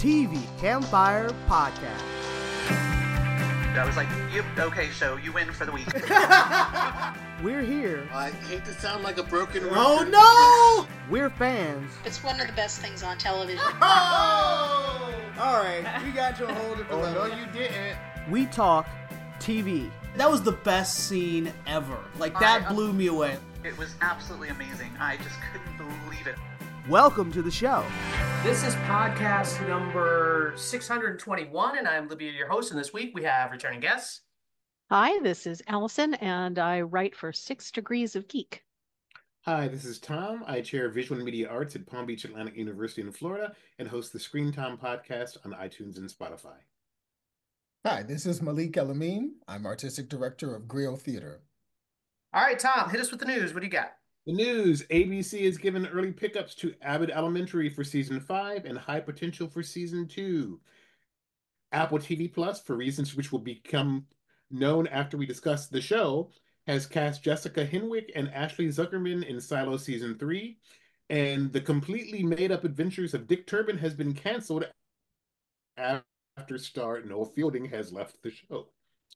TV Campfire Podcast. I was like, yep, okay, so you win for the week. We're here. I hate to sound like a broken record. Oh no! We're fans. It's one of the best things on television. Oh! All right, we got you a whole different level. No, you didn't. We talk TV. That was the best scene ever. Like, that blew me away. It was absolutely amazing. I just couldn't believe it. Welcome to the show. This is podcast number 621, and I'm Libya, your host, and this week we have returning guests. Hi, this is Allison, and I write for 6 Degrees of Geek. Hi, this is Tom. I chair Visual and Media Arts at Palm Beach Atlantic University in Florida and host the Screen Time podcast on iTunes and Spotify. Hi, this is Malik El-Amin. I'm Artistic Director of Griot Theater. All right, Tom, hit us with the news. What do you got? The news: ABC has given early pickups to Abbott Elementary for Season 5 and High Potential for Season 2. Apple TV Plus, for reasons which will become known after we discuss the show, has cast Jessica Henwick and Ashley Zuckerman in Silo Season 3, and The Completely Made-Up Adventures of Dick Turpin has been canceled after star Noel Fielding has left the show.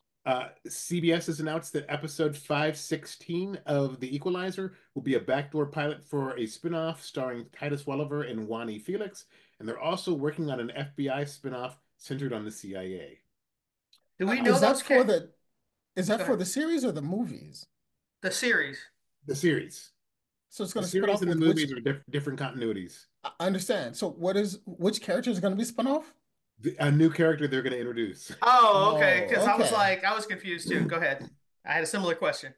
CBS has announced that episode 516 of The Equalizer will be a backdoor pilot for a spinoff starring Titus Welliver and Wani Felix, and they're also working on an FBI spinoff centered on the CIA. Do we know Is those that for the series or the movies? The series. The series. So it's going The to spin series off and the with movies are different continuities. I understand. So which character is going to be spun off? A new character they're going to introduce. Oh, okay, because okay. I was confused too. Go ahead. I had a similar question.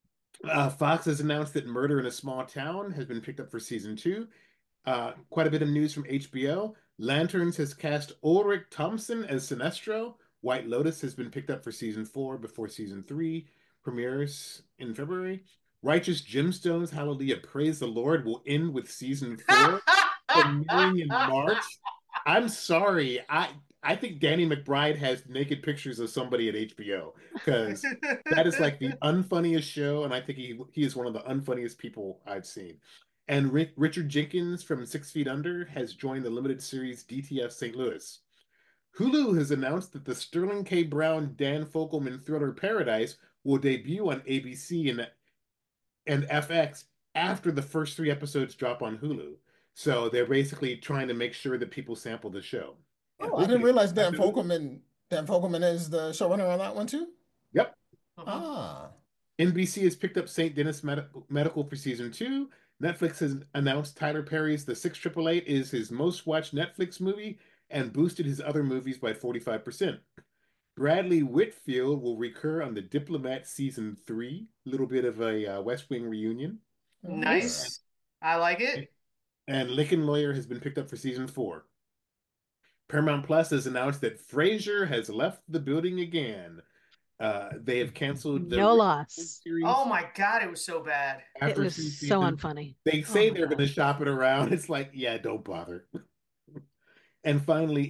Fox has announced that Murder in a Small Town has been picked up for Season 2. Quite a bit of news from HBO. Lanterns has cast Ulrich Thompson as Sinestro. White Lotus has been picked up for Season 4 before Season 3 premieres in February. Righteous Gemstones, Hallelujah, Praise the Lord will end with Season 4 premiering in March. I'm sorry. I think Danny McBride has naked pictures of somebody at HBO because that is like the unfunniest show, and I think he is one of the unfunniest people I've seen. And Richard Jenkins from 6 Feet Under has joined the limited series DTF St. Louis. Hulu has announced that the Sterling K. Brown, Dan Fogelman thriller Paradise will debut on ABC and FX after the first 3 episodes drop on Hulu. So they're basically trying to make sure that people sample the show. Oh, I didn't realize Dan Fogelman is the showrunner on that one too? Yep. Ah. NBC has picked up St. Denis Medical for Season 2. Netflix has announced Tyler Perry's The 6888 is his most watched Netflix movie and boosted his other movies by 45%. Bradley Whitfield will recur on The Diplomat Season 3. A little bit of a West Wing reunion. Nice. I like it. And Lincoln Lawyer has been picked up for Season 4. Paramount Plus has announced that Frasier has left the building again. They have canceled the No loss. series. Oh my God, it was so bad. It was so unfunny. They say they're God. going to shop it around. It's like, yeah, don't bother. And finally,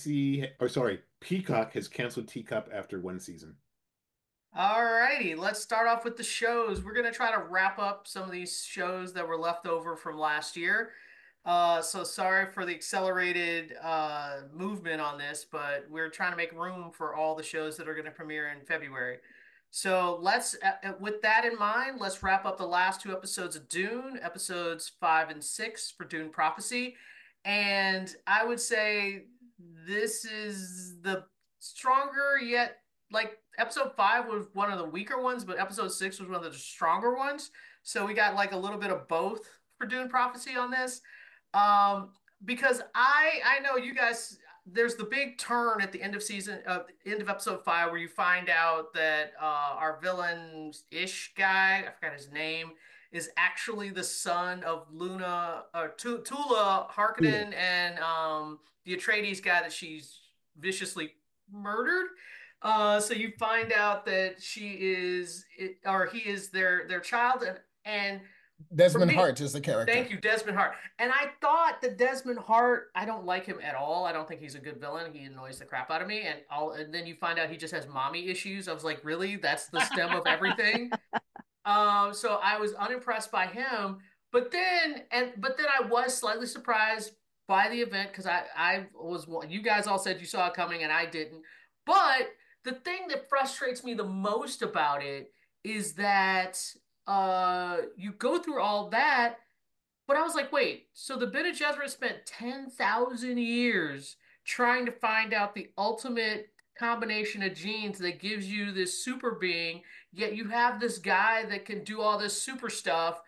Peacock has canceled Teacup after 1 season. All righty, let's start off with the shows. We're going to try to wrap up some of these shows that were left over from last year. So sorry for the accelerated movement on this, but we're trying to make room for all the shows that are going to premiere in February. So let's, with that in mind, let's wrap up the last 2 episodes of Dune, episodes 5 and 6 for Dune Prophecy. And I would say this is the stronger yet, like episode 5 was one of the weaker ones, but episode 6 was one of the stronger ones. So we got like a little bit of both for Dune Prophecy on this. Because I know you guys, there's the big turn at the end of episode 5 where you find out that our villain-ish guy, I forgot his name, is actually the son of Tula Harkonnen and the Atreides guy that she's viciously murdered. So you find out that he is their child, and Desmond Hart is the character. Thank you, Desmond Hart. And I thought that Desmond Hart, I don't like him at all. I don't think he's a good villain. He annoys the crap out of me. And then you find out he just has mommy issues. I was like, really? That's the stem of everything? So I was unimpressed by him. But then I was slightly surprised by the event because I was you guys all said you saw it coming and I didn't. But the thing that frustrates me the most about it is that you go through all that, but I was like, wait, so the Bene Gesserit spent 10,000 years trying to find out the ultimate combination of genes that gives you this super being, yet you have this guy that can do all this super stuff.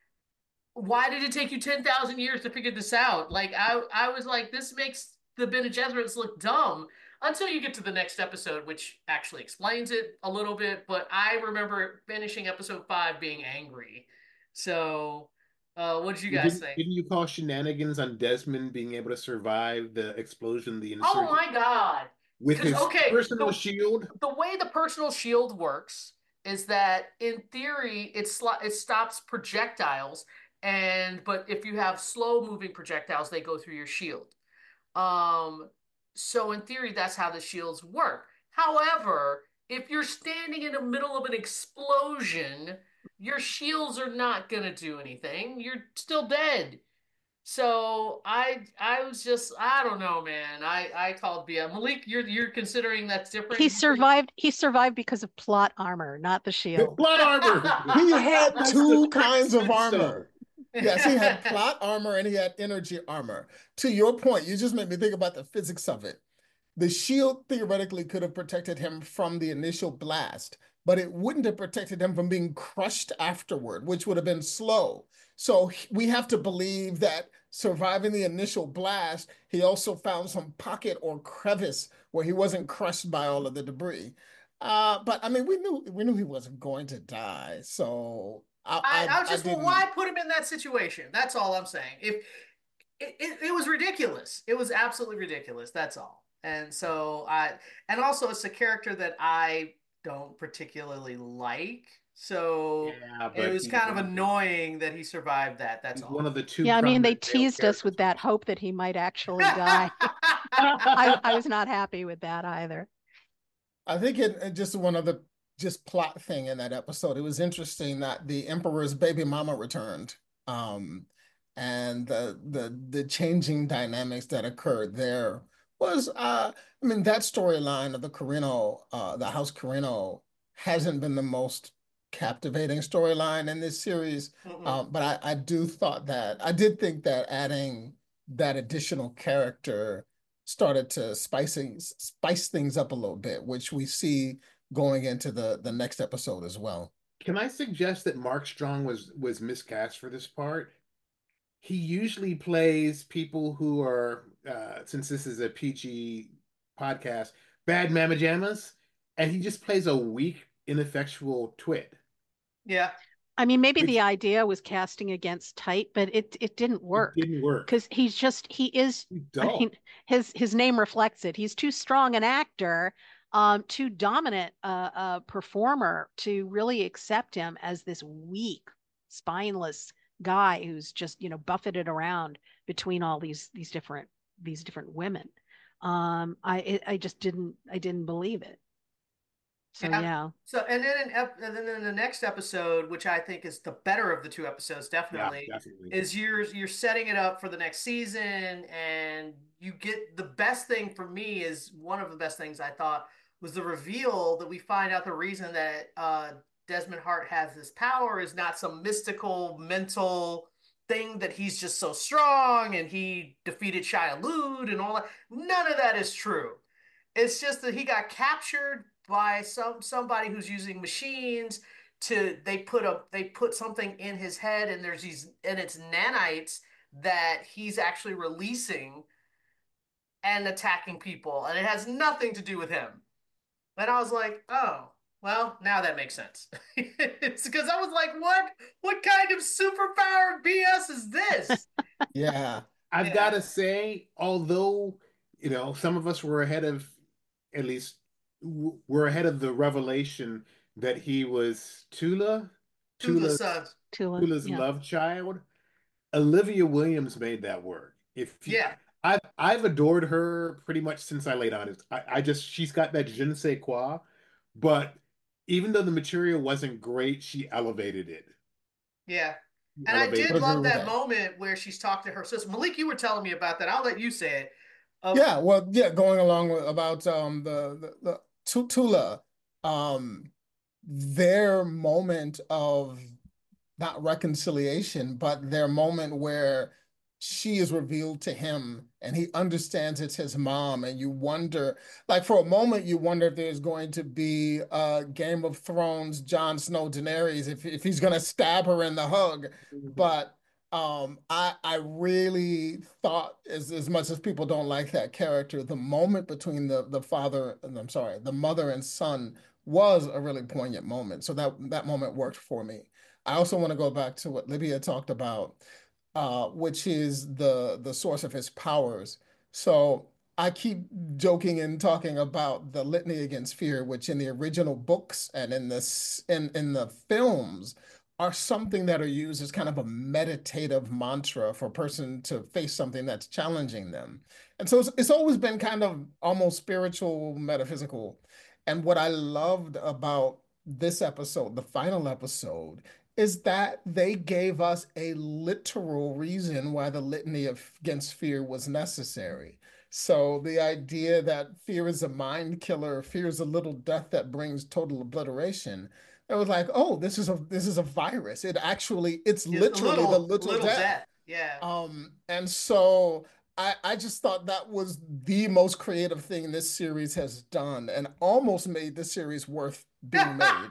Why did it take you 10,000 years to figure this out? Like I was like, this makes the Bene Gesserits look dumb until you get to the next episode, which actually explains it a little bit. But I remember finishing episode 5 being angry. So, what did you guys think? Didn't you call shenanigans on Desmond being able to survive the explosion, the Oh insurgent, my God. with his Okay, personal shield? the way the personal shield works is that in theory it stops projectiles, and but if you have slow moving projectiles they go through your shield. um so in theory that's how the shields work. However, if you're standing in the middle of an explosion, your shields are not going to do anything. You're still dead. So I was just, I don't know, man. I called BS. Malik, you're considering that's different? He survived because of plot armor, not the The shield. plot armor. He had That's two the kinds of said so. armor. Yes, he had plot armor and he had energy armor. To your point, you just made me think about the physics of it. The shield theoretically could have protected him from the initial blast, but it wouldn't have protected him from being crushed afterward, which would have been slow. So we have to believe that surviving the initial blast, he also found some pocket or crevice where he wasn't crushed by all of the debris. But I mean, we knew he wasn't going to die. So I was just, well, didn't. why put him in that situation? That's all I'm saying. If it was ridiculous, it was absolutely ridiculous. That's all. And so and also it's a character that I don't particularly like. So Yeah, it but was kind of annoying that he survived that. That's all. one of the two. Yeah, I mean, they prominent male teased us with that hope that he might actually die. I was not happy with that either. I think it just one other just plot thing in that episode. It was interesting that the Emperor's baby mama returned, and the changing dynamics that occurred there was I mean that storyline of the Carino, the House Carino hasn't been the most captivating storyline in this series. But I did think that adding that additional character started to spice things up a little bit, which we see going into the next episode as well. Can I suggest that Mark Strong was miscast for this part? He usually plays people who are, since this is a PG podcast, bad mamma jammas, and he just plays a weak, ineffectual twit. Yeah. I mean, maybe the idea was casting against type, but it didn't work. It didn't work. Because he is, I mean, his name reflects it. He's too strong an actor, too dominant a performer to really accept him as this weak, spineless guy who's just, buffeted around between all these different women. I just didn't believe it. So yeah. So and then in the next episode, which I think is the better of the two episodes, definitely, is you're setting it up for the next season, and you get the best thing for me is one of the best things I thought was the reveal that we find out the reason that Desmond Hart has this power is not some mystical mental thing that he's just so strong and he defeated Shia LaBeouf and all that. None of that is true. It's just that he got captured by somebody who's using machines they put something in his head, and it's nanites that he's actually releasing and attacking people, and it has nothing to do with him. And I was like, oh, well, now that makes sense. It's because I was like, what kind of superpower BS is this? Yeah. I've got to say, although, some of us were ahead of, at least we're ahead of the revelation that he was Tula's love child. Olivia Williams made that work. I've adored her pretty much since I laid on it. She's got that je ne sais quoi, but even though the material wasn't great, she elevated it. Yeah. And I did elevated. love that moment where she's talking to her sister. Malik, you were telling me about that. I'll let you say it. Yeah, well, yeah, going along with about the Tula, their moment of not reconciliation, but their moment where she is revealed to him and he understands it's his mom. And you wonder, like for a moment, you wonder if there's going to be a Game of Thrones, Jon Snow, Daenerys, if he's going to stab her in the hug. But I really thought, as much as people don't like that character, the moment between the father, I'm sorry, the mother and son was a really poignant moment. So that moment worked for me. I also want to go back to what Libya talked about, which is the source of his powers. So I keep joking and talking about the Litany Against Fear, which in the original books and in the films are something that are used as kind of a meditative mantra for a person to face something that's challenging them. And so it's always been kind of almost spiritual, metaphysical. And what I loved about this episode, the final episode, is that they gave us a literal reason why the litany against fear was necessary. So the idea that fear is a mind killer, fear is a little death that brings total obliteration. It was like, oh, this is a virus. It's literally the little death. Yeah. And so I just thought that was the most creative thing this series has done and almost made the series worth being made.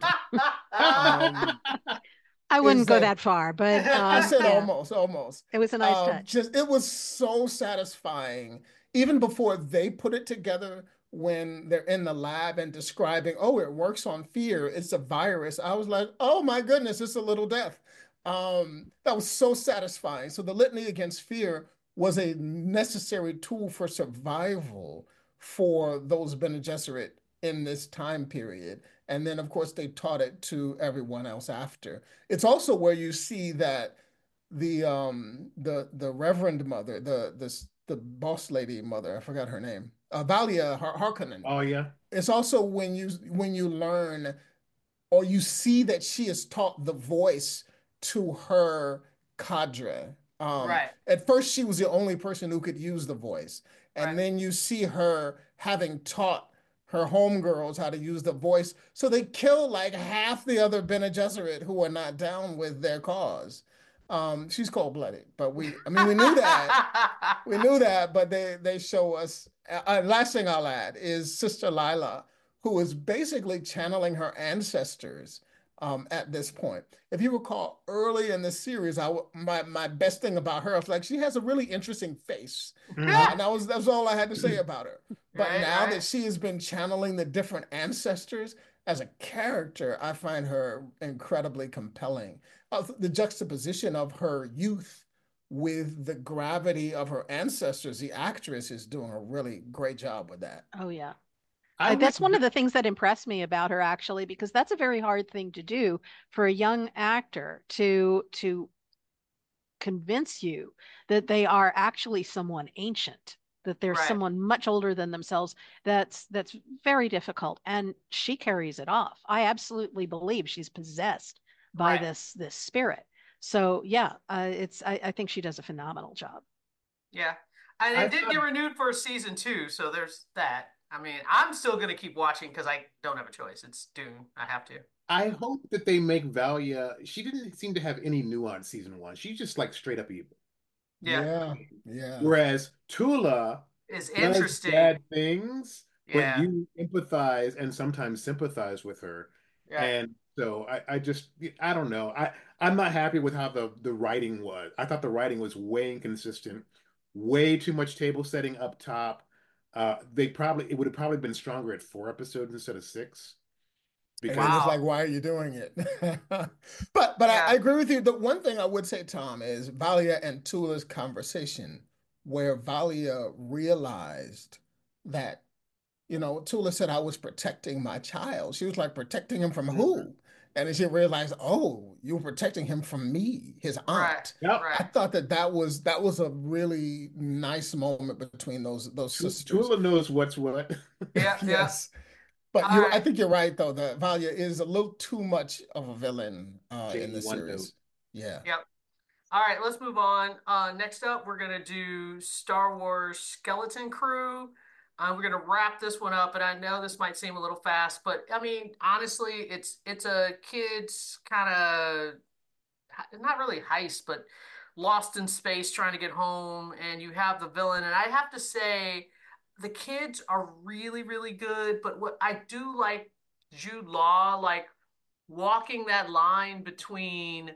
I wouldn't go that far, but I said yeah. almost. It was a nice touch. It was so satisfying, even before they put it together when they're in the lab and describing, oh, it works on fear. It's a virus. I was like, oh my goodness, it's a little death. That was so satisfying. So the litany against fear was a necessary tool for survival for those Bene Gesserit in this time period. And then, of course, they taught it to everyone else after. It's also where you see that the Reverend Mother, the boss lady mother, I forgot her name, Valia Harkonnen. Oh yeah. It's also when you learn or you see that she is taught the voice to her cadre. Right. At first, she was the only person who could use the voice, and then you see her having taught her homegirls how to use the voice. So they kill like half the other Bene Gesserit who are not down with their cause. She's cold-blooded, but we knew that. We knew that, but they show us. Last thing I'll add is Sister Lila, who is basically channeling her ancestors at this point. If you recall, early in the series, my best thing about her was like she has a really interesting face, and that's all I had to say about her. But now that she has been channeling the different ancestors as a character, I find her incredibly compelling. The juxtaposition of her youth with the gravity of her ancestors, the actress is doing a really great job with that. Oh yeah. That's one of the things that impressed me about her, actually, because that's a very hard thing to do for a young actor to convince you that they are actually someone ancient, that they're someone much older than themselves. That's very difficult, and she carries it off. I absolutely believe she's possessed by this spirit. So yeah, I think she does a phenomenal job. Yeah, and it did get renewed for season 2, so there's that. I mean, I'm still going to keep watching because I don't have a choice. It's Dune. I have to. I hope that they make Valia. She didn't seem to have any nuance season 1. She's just like straight up evil. Yeah. Whereas Tula is interesting. Does bad things, but you empathize and sometimes sympathize with her. Yeah. And so I don't know. I'm not happy with how the writing was. I thought the writing was way inconsistent, way too much table setting up top. It would have probably been stronger at 4 episodes instead of 6. Because it's like, why are you doing it? but I agree with you. The one thing I would say, Tom, is Valia and Tula's conversation, where Valia realized that, Tula said, I was protecting my child. She was like, protecting him from who? And then she realized, oh, you were protecting him from me, his aunt. I thought that was a really nice moment between those sisters. Tula knows what's what. Yes. But I think you're right, though, that Valia is a little too much of a villain in the series. Yeah. Yep. All right, let's move on. Next up, we're gonna do Star Wars Skeleton Crew. We're gonna wrap this one up, and I know this might seem a little fast, but I mean, honestly, it's a kid's kind of not really heist, but lost in space trying to get home, and you have the villain. And I have to say, the kids are really, really good. But what I do like Jude Law, like walking that line between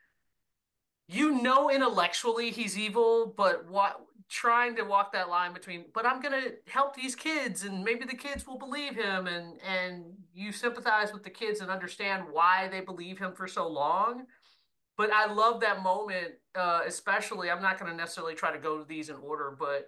intellectually he's evil, but what trying to walk that line between, but I'm gonna help these kids and maybe the kids will believe him, and you sympathize with the kids and understand why they believe him for so long. But I love that moment, especially. I'm not going to necessarily try to go to these in order, but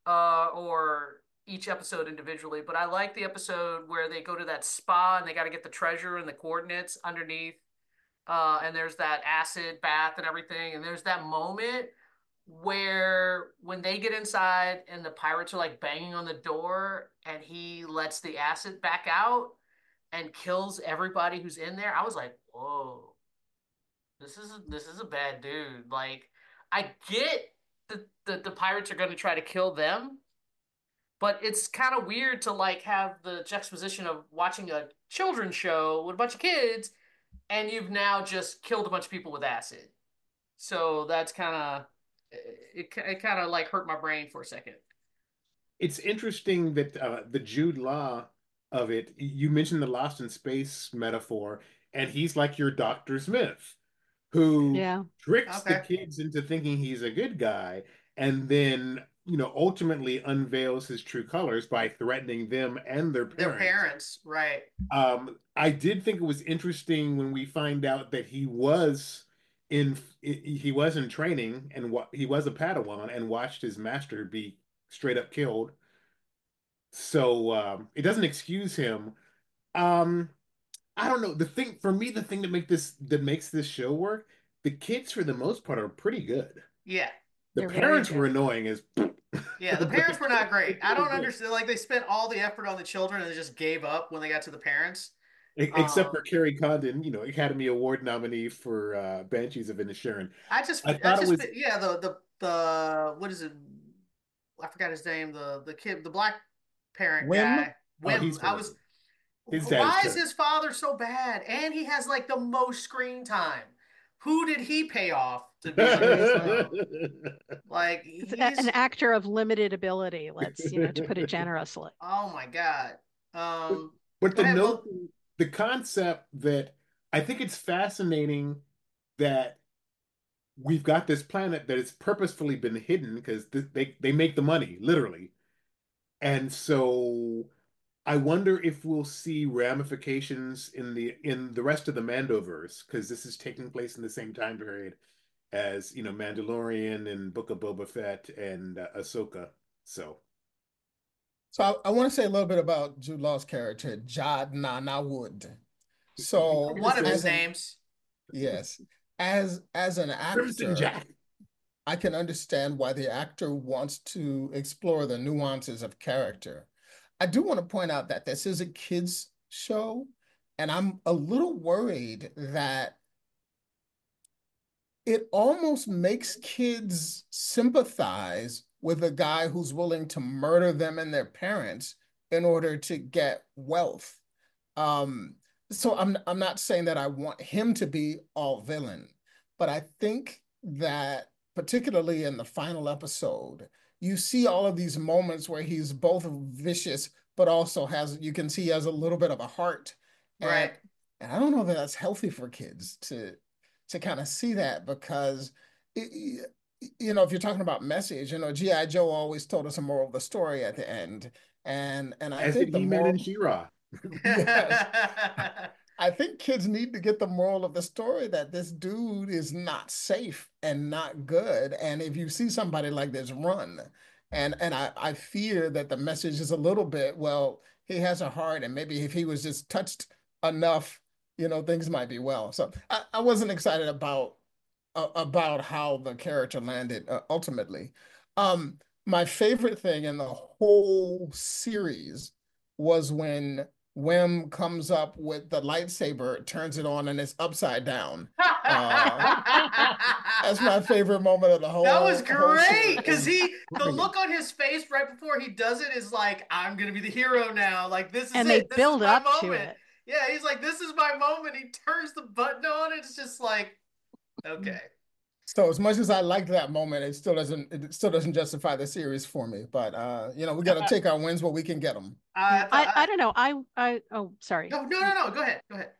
or each episode individually. But I like the episode where they go to that spa and they got to get the treasure and the coordinates underneath, and there's that acid bath and everything. And there's that moment where when they get inside and the pirates are like banging on the door, and he lets the acid back out and kills everybody who's in there. I was like, whoa. This is a bad dude. Like, I get the pirates are going to try to kill them, but it's kind of weird to like have the juxtaposition of watching a children's show with a bunch of kids, and you've now just killed a bunch of people with acid. So that's kind of it kind of like hurt my brain for a second. It's interesting that the Jude Law of it, you mentioned the Lost in Space metaphor, and he's like your Dr. Smith, who Yeah. tricks the Okay. kids into thinking he's a good guy, and then, ultimately unveils his true colors by threatening them and their Their parents. parents, right? I did think it was interesting when we find out that he was in training, and he was a Padawan and watched his master be straight up killed. So it doesn't excuse him. Um, I don't know. The thing that makes this show work, the kids for the most part are pretty good. Yeah. The They're very parents good. were annoying as Yeah, the parents were not great. I don't understand. Like, they spent all the effort on the children and they just gave up when they got to the parents. Except for Carrie Condon, Academy Award nominee for Banshees of Inisherin. I thought it was Yeah, the what is it? I forgot his name. The kid, the black parent Wim? guy. Oh, Wim. he's I was. horrible. His dad Why is is terrible. his father so bad? And he has like the most screen time. Who did he pay off to be on this show? Like, It's an actor of limited ability, let's, to put it generously. oh my God. But Go the ahead, note, Will. the concept that I think it's fascinating that we've got this planet that has purposefully been hidden because they make the money, literally. And so I wonder if we'll see ramifications in the rest of the Mandoverse, because this is taking place in the same time period as, Mandalorian and Book of Boba Fett and Ahsoka. So So I want to say a little bit about Jude Law's character, Jad Nana Wood. So One of his as an names. yes, as an Crimson actor, Jack. I can understand why the actor wants to explore the nuances of character. I do want to point out that this is a kids show, and I'm a little worried that it almost makes kids sympathize with a guy who's willing to murder them and their parents in order to get wealth. So I'm not saying that I want him to be all villain, but I think that particularly in the final episode, you see all of these moments where he's both vicious, but also you can see he has a little bit of a heart. And, Right. and I don't know that that's healthy for kids to kind of see that because if you're talking about message, G.I. Joe always told us a moral of the story at the end. And I As think did the He-Man and moral She-Ra. yes. I think kids need to get the moral of the story that this dude is not safe and not good. And if you see somebody like this, run. And I fear that the message is a little bit, well, he has a heart, and maybe if he was just touched enough, things might be well. So I wasn't excited about how the character landed ultimately. My favorite thing in the whole series was when Wim comes up with the lightsaber, turns it on, and it's upside down. That's my favorite moment of the whole. That was whole great because series. the look on his face right before he does it is like, I'm gonna be the hero now. Like this is And it. they This build is my up to moment. it. Yeah, he's like, this is my moment. He turns the button on. It's just like, okay. So as much as I liked that moment, it still doesn't justify the series for me. But we got to take our wins where we can get them. I don't know. Oh, sorry. No. Go ahead.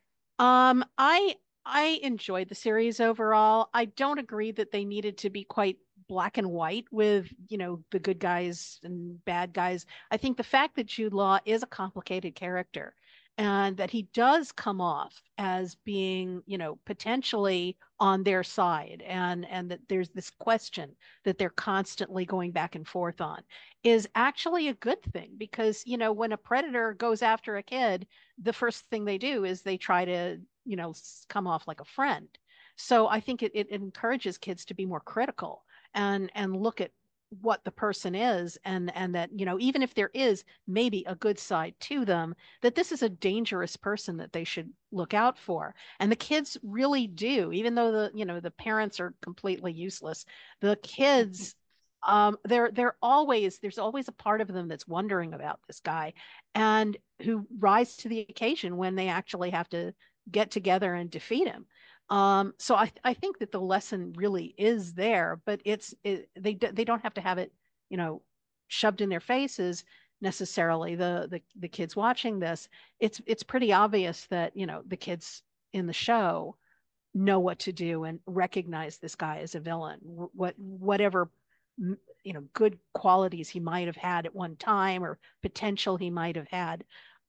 I enjoyed the series overall. I don't agree that they needed to be quite black and white with, the good guys and bad guys. I think the fact that Jude Law is a complicated character and that he does come off as being, potentially on their side and that there's this question that they're constantly going back and forth on is actually a good thing because, when a predator goes after a kid, the first thing they do is they try to come off like a friend. So I think it encourages kids to be more critical and look at what the person is and that even if there is maybe a good side to them, that this is a dangerous person that they should look out for. And the kids really do, even though the parents are completely useless, the kids there's always a part of them that's wondering about this guy and who rise to the occasion when they actually have to get together and defeat him. So I think that the lesson really is there, but they don't have to have it, shoved in their faces necessarily. The kids watching this, it's pretty obvious that, the kids in the show know what to do and recognize this guy as a villain. Whatever good qualities he might have had at one time or potential he might have had.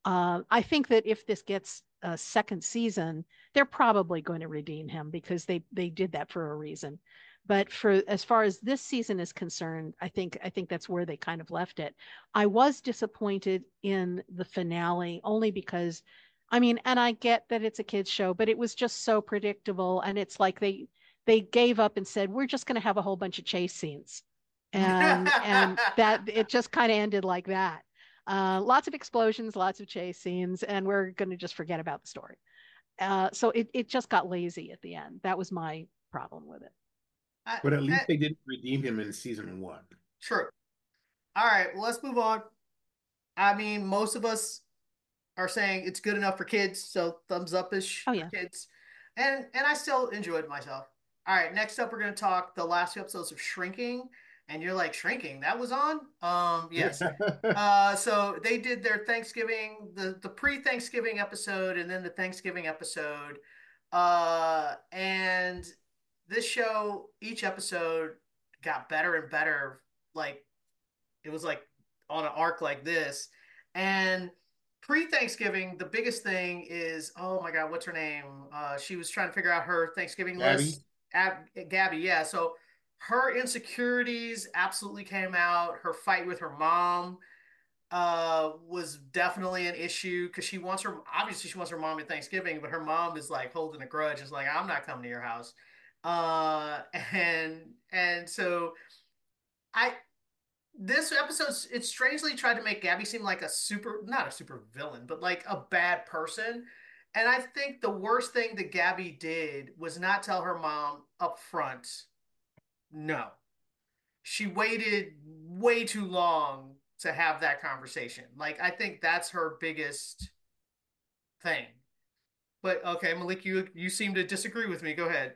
I think that if this gets a second season, they're probably going to redeem him because they did that for a reason. But for as far as this season is concerned, I think that's where they kind of left it. I was disappointed in the finale only because, and I get that it's a kids show, but it was just so predictable, and it's like they gave up and said we're just going to have a whole bunch of chase scenes, and that it just kind of ended like that. Lots of explosions, lots of chase scenes, and we're going to just forget about the story. So it just got lazy at the end. That was my problem with it. But at least they didn't redeem him in season 1. True. All right, well, let's move on. Most of us are saying it's good enough for kids, so thumbs up-ish for kids. And I still enjoyed myself. All right, next up, we're going to talk the last few episodes of Shrinking. And you're like, Shrinking, that was on? Yes. So they did their Thanksgiving, the pre-Thanksgiving episode, and then the Thanksgiving episode. And this show, each episode got better and better. Like, it was like on an arc like this. And pre-Thanksgiving, the biggest thing is, oh my God, what's her name? She was trying to figure out her Thanksgiving list. Gabby, yeah. So her insecurities absolutely came out. Her fight with her mom was definitely an issue because she wants her mom at Thanksgiving, but her mom is like holding a grudge. It's like, I'm not coming to your house. And so this episode, it strangely tried to make Gabby seem like not a super villain, but like a bad person. And I think the worst thing that Gabby did was not tell her mom up front. No. She waited way too long to have that conversation. Like, I think that's her biggest thing. But okay, Malik, you seem to disagree with me. Go ahead.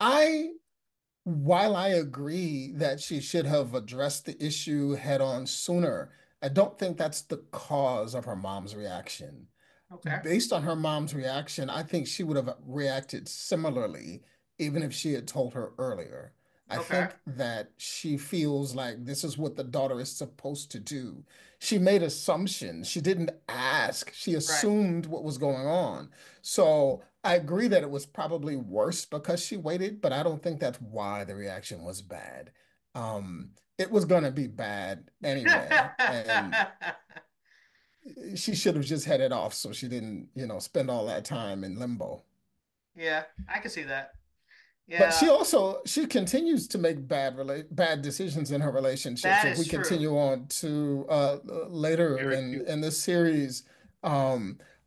While I agree that she should have addressed the issue head on sooner, I don't think that's the cause of her mom's reaction. Okay. Based on her mom's reaction, I think she would have reacted similarly, even if she had told her earlier. I think that she feels like this is what the daughter is supposed to do. She made assumptions. She didn't ask. She assumed what was going on. So I agree that it was probably worse because she waited, but I don't think that's why the reaction was bad. It was going to be bad anyway. And she should have just headed off so she didn't, spend all that time in limbo. Yeah, I can see that. Yeah. But she continues to make bad decisions in her relationship. That so if we continue on to later in this series,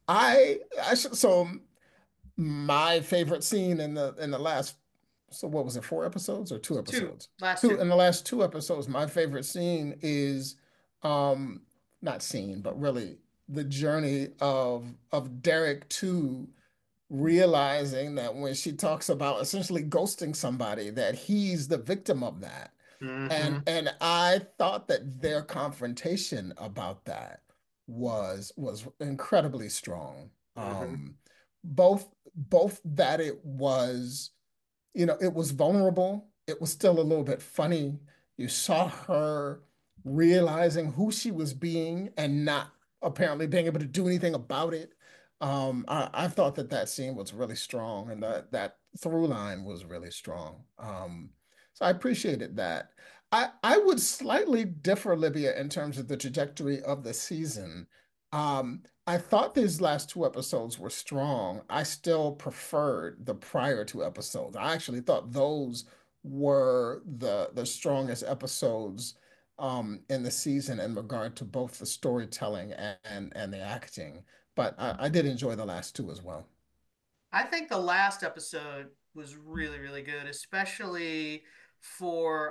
I should so my favorite scene in the last so what was it, 4 episodes or two Two, episodes? last Two two. in the last 2 episodes, my favorite scene is um not scene, but really the journey of Derek to realizing that when she talks about essentially ghosting somebody, that he's the victim of that. Mm-hmm. And I thought that their confrontation about that was incredibly strong. Mm-hmm. Both that it was, it was vulnerable. It was still a little bit funny. You saw her realizing who she was being and not apparently being able to do anything about it. I thought that that scene was really strong and that through line was really strong. So I appreciated that. I would slightly differ, Libya, in terms of the trajectory of the season. I thought these last 2 episodes were strong. I still preferred the prior 2 episodes. I actually thought those were the strongest episodes in the season in regard to both the storytelling and the acting. But I did enjoy the last two as well. I think the last episode was really, really good, especially for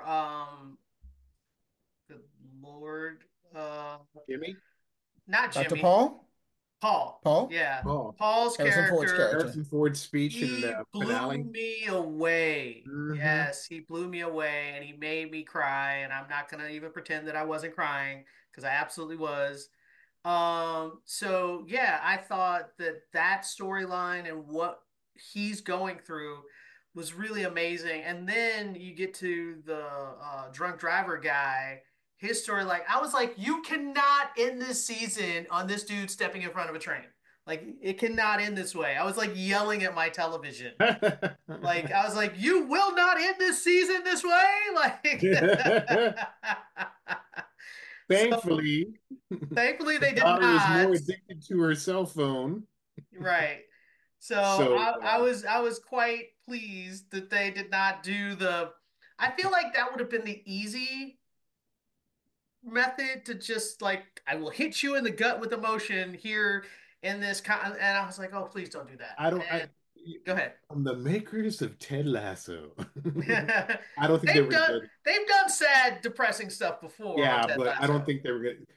good Lord, uh, Jimmy? not Dr. Jimmy, Paul? Paul. Paul? Yeah, Oh, Paul's Harrison Ford's character. character. Harrison Ford's speech in He the blew finale. me away. Mm-hmm. Yes, he blew me away and he made me cry. And I'm not gonna even pretend that I wasn't crying because I absolutely was. So yeah, I thought that that storyline and what he's going through was really amazing. And then you get to the drunk driver guy, his story. Like I was like, you cannot end this season on this dude stepping in front of a train. Like it cannot end this way. I was like yelling at my television. Like I was like, you will not end this season this way. Like so Thankfully, thankfully the they did daughter is more not. addicted to her cell phone. Right. So So, I was quite pleased that they did not do the. I feel like that would have been the easy method to just like I will hit you in the gut with emotion here in this and I was like, oh please don't do that. I don't. And go ahead. From the makers of Ted Lasso, I don't think they they've were gonna done go. they've done sad, depressing stuff before on Yeah, Ted but I don't Lasso. think they were gonna.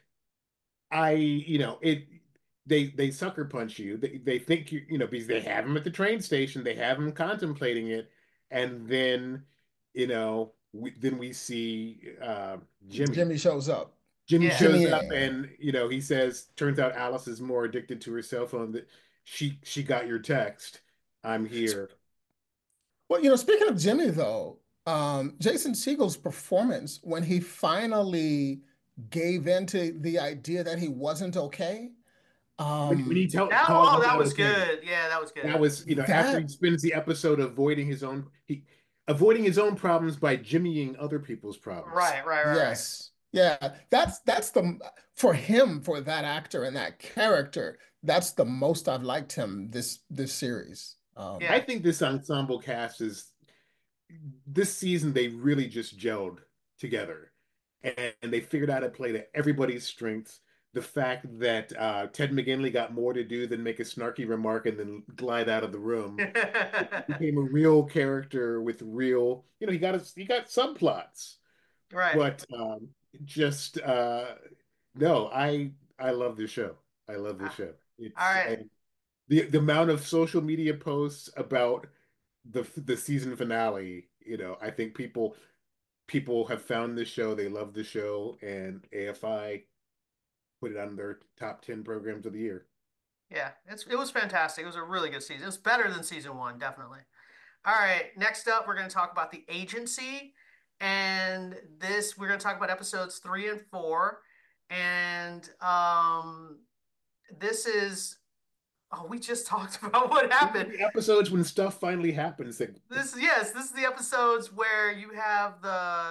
It. They sucker punch you. They think because they have him at the train station, they have him contemplating it, and then then we see Jimmy. Jimmy shows up. Jimmy Yeah. shows Jimmy up, in. and he says, "Turns out Alice is more addicted to her cell phone. That she got your text. I'm here." Well, speaking of Jimmy though, Jason Segel's performance when he finally gave in to the idea that he wasn't okay, When he That calls oh him that out was okay. good. Yeah, that was That good. was, after he that spends the episode avoiding his own problems by jimmying other people's problems. Right. yes, yeah, that's the for him, for that actor and that character, that's the most I've liked him this series. I Yeah. think this ensemble cast is this season they really just gelled together and they figured out how to play to everybody's strengths. The fact that Ted McGinley got more to do than make a snarky remark and then glide out of the room. Became a real character with real, he got subplots, Right. but just no, I love this show. I love this show. All It's right. the amount of social media posts about the season finale. I think people have found this show. They love the show, and AFI put it on their top 10 programs of the year. Yeah, it was fantastic. It was a really good season. It's better than season one, definitely. All right, next up, we're going to talk about The Agency. And this, we're going to talk about episodes 3 and 4. And this is, oh, we just talked about what These are happened. the episodes when stuff finally happens. This is the episodes where you have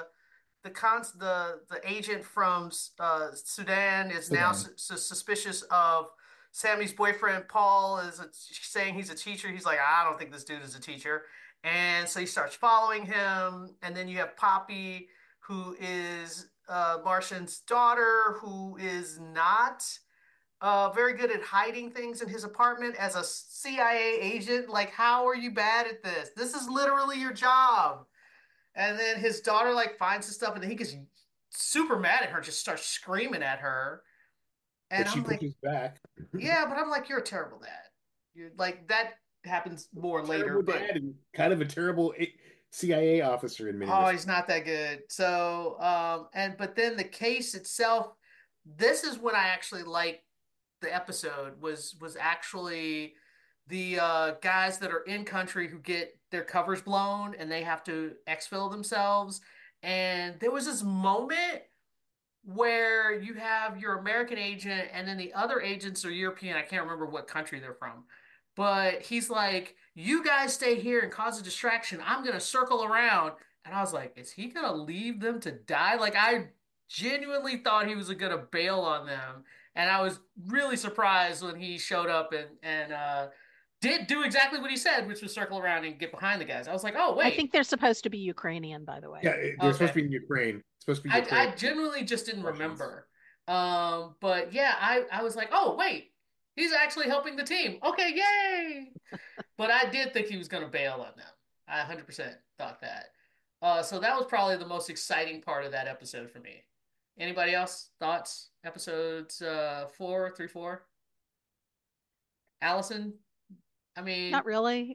the agent from Sudan is now Sudan. suspicious of Sammy's boyfriend Paul saying he's a teacher. He's like, I don't think this dude is a teacher, and so he starts following him. And then you have Poppy, who is Martian's daughter, who is not very good at hiding things in his apartment as a CIA agent. Like, how are you bad at this? This is literally your job. And then his daughter like finds the stuff, and then he gets super mad at her, just starts screaming at her. And But she I'm like, pushes back. yeah, but I'm like, you're a terrible dad. You're like that happens more later, Terrible but dad and kind of a terrible CIA officer in many oh, respects. he's not that good. So, and but then the case itself, this is when I actually like the episode was actually the guys that are in country who get their covers blown and they have to exfil themselves. And there was this moment where you have your American agent and then the other agents are European. I can't remember what country they're from. But he's like, you guys stay here and cause a distraction. I'm going to circle around. And I was like, is he going to leave them to die? Like, I genuinely thought he was going to bail on them. And I was really surprised when he showed up and did do exactly what he said, which was circle around and get behind the guys. I was like, oh, I wait. think they're supposed to be Ukrainian, by the way. Yeah, they're supposed to be in Ukraine. It's supposed to be Ukraine. I genuinely just didn't remember. But yeah, I was like, oh, wait, he's actually helping the team. Okay, yay. But I did think he was going to bail on them. I 100% thought that. So that was probably the most exciting part of that episode for me. Anybody else? Thoughts? Episodes 4 through 4? Allison? I mean, Not really.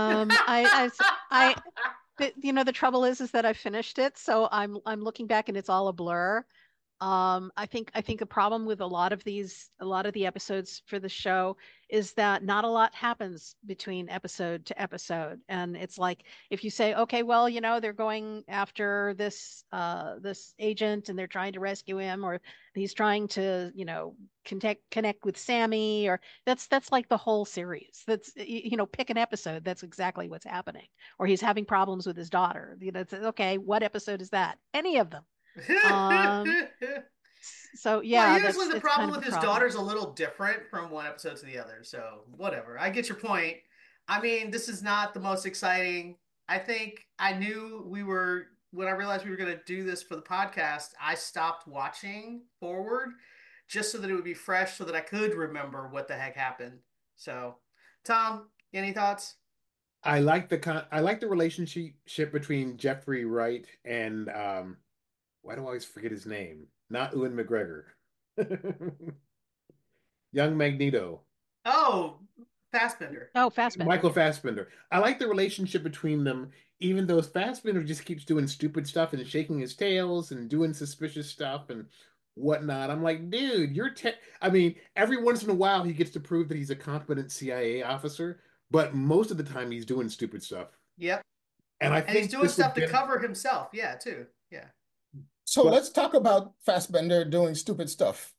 The trouble is that I finished it, so I'm looking back and it's all a blur. I think a problem with a lot of the episodes for the show is that not a lot happens between episode to episode. And it's like if you say, okay, well, they're going after this agent and they're trying to rescue him, or he's trying to, connect with Sammy, or that's like the whole series. That's pick an episode. That's exactly what's happening. Or he's having problems with his daughter. It's okay, what episode is that? Any of them. So yeah, well, usually the problem with his problem. daughter's a little different from one episode to the other. So whatever. I get your point. I mean, this is not the most exciting. I think I knew when I realized we were going to do this for the podcast, I stopped watching forward just so that it would be fresh so that I could remember what the heck happened. So, Tom, any thoughts? I like the relationship between Jeffrey Wright and why do I always forget his name? Not Ewan McGregor. Young Magneto. Oh, Fassbender. Oh, Fassbender. Michael Fassbender. I like the relationship between them, even though Fassbender just keeps doing stupid stuff and shaking his tails and doing suspicious stuff and whatnot. I'm like, dude, I mean, every once in a while he gets to prove that he's a competent CIA officer, but most of the time he's doing stupid stuff. Yep. And I think he's doing stuff to cover himself. Yeah, too. Yeah. So let's talk about Fassbender doing stupid stuff.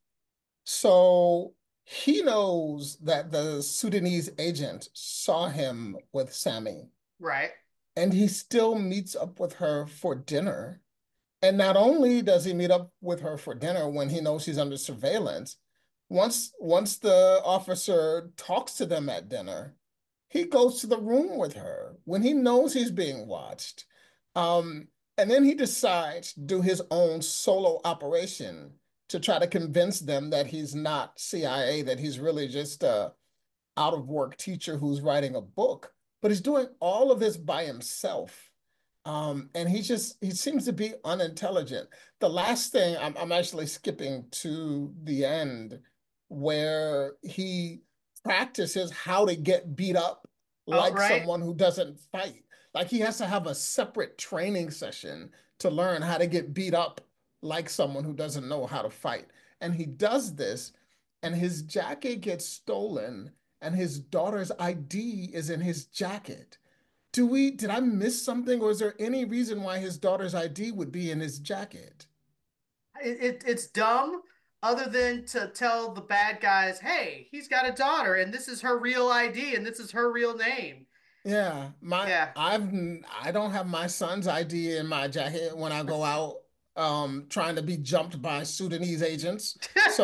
So he knows that the Sudanese agent saw him with Sammy. Right. And he still meets up with her for dinner. And not only does he meet up with her for dinner when he knows she's under surveillance, once the officer talks to them at dinner, he goes to the room with her when he knows he's being watched. And then he decides to do his own solo operation to try to convince them that he's not CIA, that he's really just a out-of-work teacher who's writing a book. But he's doing all of this by himself. And he seems to be unintelligent. The last thing, I'm actually skipping to the end where he practices how to get beat up like someone who doesn't fight. Like he has to have a separate training session to learn how to get beat up like someone who doesn't know how to fight. And he does this, and his jacket gets stolen, and his daughter's ID is in his jacket. Did I miss something, or is there any reason why his daughter's ID would be in his jacket? It's dumb, other than to tell the bad guys, hey, he's got a daughter, and this is her real ID, and this is her real name. Yeah, I don't have my son's ID in my jacket when I go out trying to be jumped by Sudanese agents. So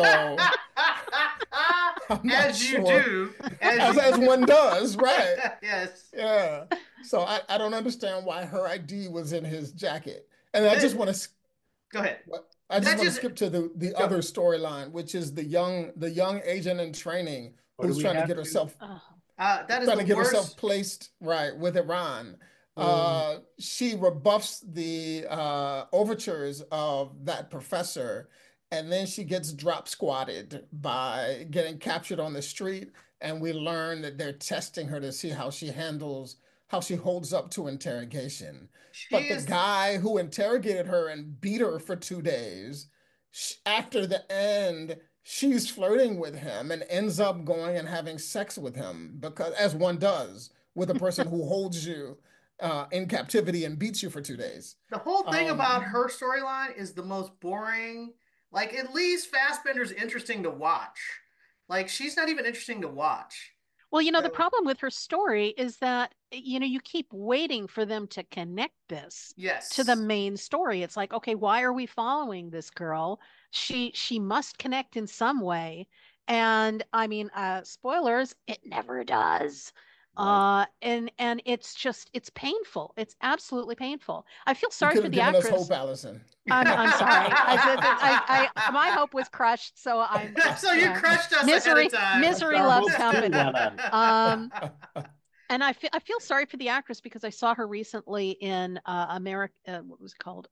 as you do, as one does, right? Yes. Yeah. So I don't understand why her ID was in his jacket. And I just want to go ahead. I just That want to just skip to the Go. other storyline, which is the young agent in training Or do who's we trying to have get to? herself that is trying the to get herself worst. placed right with Iran. Um, She rebuffs the overtures of that professor, and then she gets drop squatted by getting captured on the street. And we learn that they're testing her to see how she holds up to interrogation. She But the is guy who interrogated her and beat her for 2 days, after the end, she's flirting with him and ends up going and having sex with him because, as one does with a person who holds you in captivity and beats you for 2 days. the whole thing about Um, her storyline is the most boring. Like at least Fassbender's interesting to watch. Like she's not even interesting to watch. Well, the So problem with her story is that, you keep waiting for them to connect this to the yes. main story. It's like, okay, why are we following this girl? She must connect in some way. And I mean, spoilers, it never does. right. And it's painful. It's absolutely painful. I feel you sorry could for have the given us actress. hope, Allison. I'm sorry. My hope was crushed, so I'm just, So you crushed us ahead of time. misery Our loves hopes too, company. Lana. And I feel sorry for the actress because I saw her recently in America. What was it called?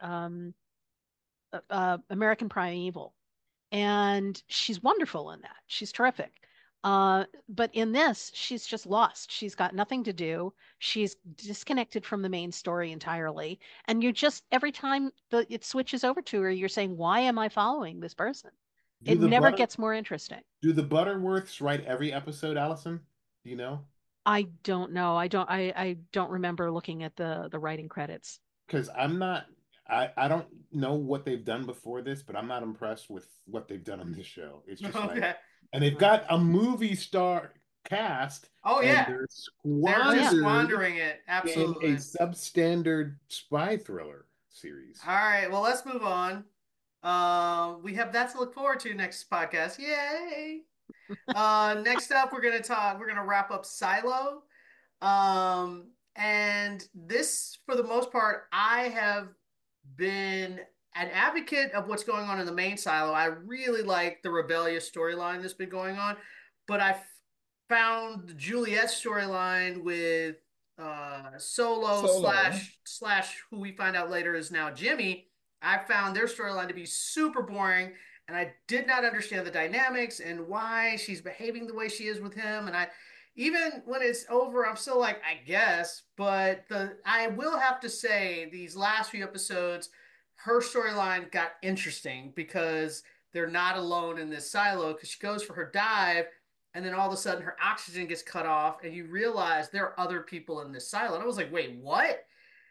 American Primeval, and she's wonderful in that. She's terrific. But in this, she's just lost. She's got nothing to do. She's disconnected from the main story entirely. And you just every time it switches over to her, you're saying, "Why am I following this person?" Do It the never butter gets more interesting. do the Butterworths write every episode, Allison? Do you know? I don't know. I don't remember looking at the writing credits. Because I don't know what they've done before this, but I'm not impressed with what they've done on this show. It's just like, Okay. and they've got a movie star cast, Oh and yeah. they're They're just squandered squandering it. in Absolutely. a substandard spy thriller series. All right. Well, let's move on. We have that to look forward to next podcast. Yay. Next up, we're gonna wrap up Silo. And this, for the most part, I have been an advocate of what's going on in the main silo. I really like the rebellious storyline that's been going on, but I found the Juliet storyline with Solo Solo. slash who we find out later is now Jimmy. I found their storyline to be super boring, and I did not understand the dynamics and why she's behaving the way she is with him. And I even when it's over, I'm still like, I guess. But I will have to say these last few episodes, her storyline got interesting because they're not alone in this silo because she goes for her dive and then all of a sudden her oxygen gets cut off and you realize there are other people in this silo. And I was like, wait, what?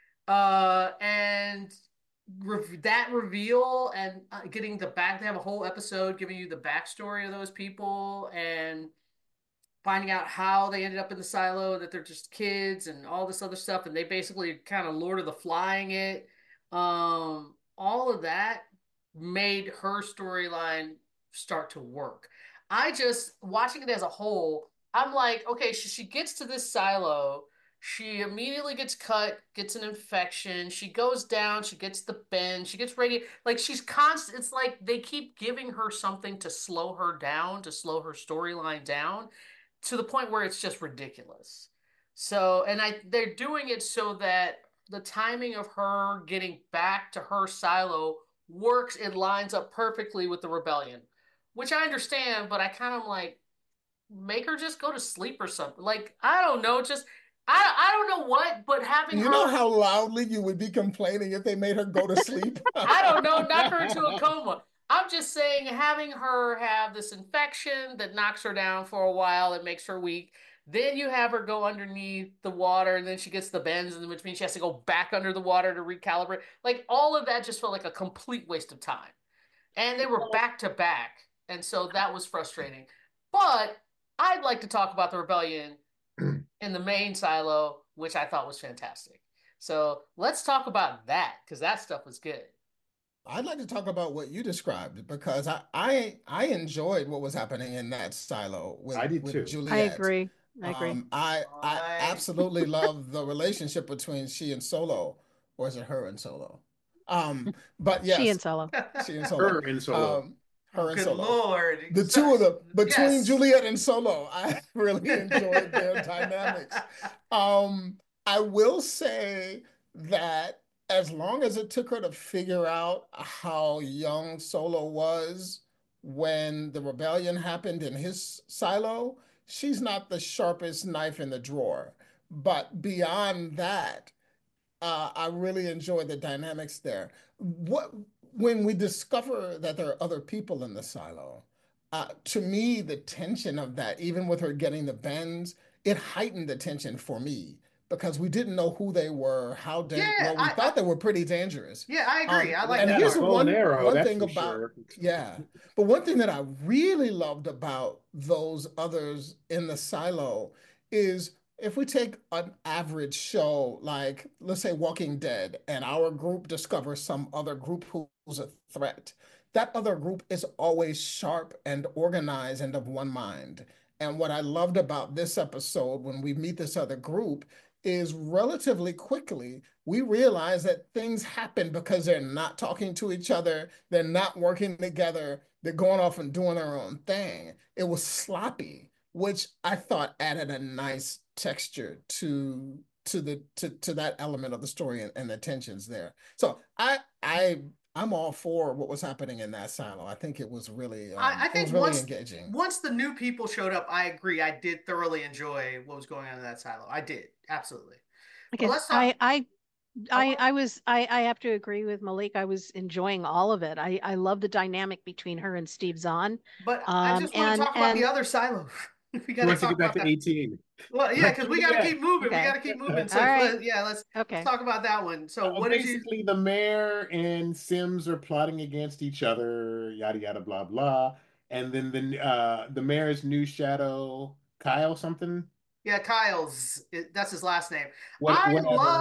And that reveal and getting they have a whole episode giving you the backstory of those people and finding out how they ended up in the silo, that they're just kids and all this other stuff, and they basically kind of Lord of the Flying it. All of that made her storyline start to work. I just watching it as a whole, I'm like, okay, she gets to this silo. She immediately gets cut, gets an infection. She goes down, she gets the bend, she gets ready. Like she's constant. It's like they keep giving her something to slow her down, to slow her storyline down to the point where it's just ridiculous. So, and they're doing it so that the timing of her getting back to her silo works. It lines up perfectly with the rebellion, which I understand, but I kind of like make her just go to sleep or something. Like I don't know, just I don't know what, but having You know her, how loudly you would be complaining if they made her go to sleep? I don't know, knock her into a coma. I'm just saying, having her have this infection that knocks her down for a while, it makes her weak. Then you have her go underneath the water, and then she gets the bends, and which means she has to go back under the water to recalibrate. Like all of that just felt like a complete waste of time. And they were back to back, and so that was frustrating. But I'd like to talk about the rebellion in the main silo, which I thought was fantastic. So let's talk about that because that stuff was good. I'd like to talk about what you described because I enjoyed what was happening in that silo I did with too. I Juliet. agree. I agree. I I absolutely love the relationship between she and Solo, or is it her and Solo? But yes, She and Solo. she and Solo. Her and Solo. Her and Good Solo. Lord. The two of them, between Yes. Juliet and Solo, I really enjoyed their dynamics. I will say that as long as it took her to figure out how young Solo was when the rebellion happened in his silo, she's not the sharpest knife in the drawer. But beyond that, I really enjoy the dynamics there. When we discover that there are other people in the silo, to me, the tension of that, even with her getting the bends, it heightened the tension for me because we didn't know who they were, how dangerous. Yeah, Well, we thought they were pretty dangerous. Yeah, I agree. I like and that. here's Bow and arrow, one that's thing for about sure. yeah, but one thing that I really loved about those others in the silo is if we take an average show like, let's say, Walking Dead, and our group discovers some other group who's a threat, that other group is always sharp and organized and of one mind. And what I loved about this episode when we meet this other group is relatively quickly we realize that things happen because they're not talking to each other, they're not working together, they're going off and doing their own thing. It was sloppy, which I thought added a nice texture to that element of the story and the tensions there. So I'm all for what was happening in that silo. I think it was really I think engaging. Once the new people showed up, I agree. I did thoroughly enjoy what was going on in that silo. I did, absolutely. Okay, let's talk. I have to agree with Malik. I was enjoying all of it. I love the dynamic between her and Steve Zahn. But I just want to talk about the other silo. We got to get back to 18. Well, yeah, because we got to keep moving. Okay. We got to keep moving. So let's talk about that one. So what basically the mayor and Sims are plotting against each other, yada yada blah blah, and then the mayor's new shadow, Kyle something. Yeah, that's his last name. I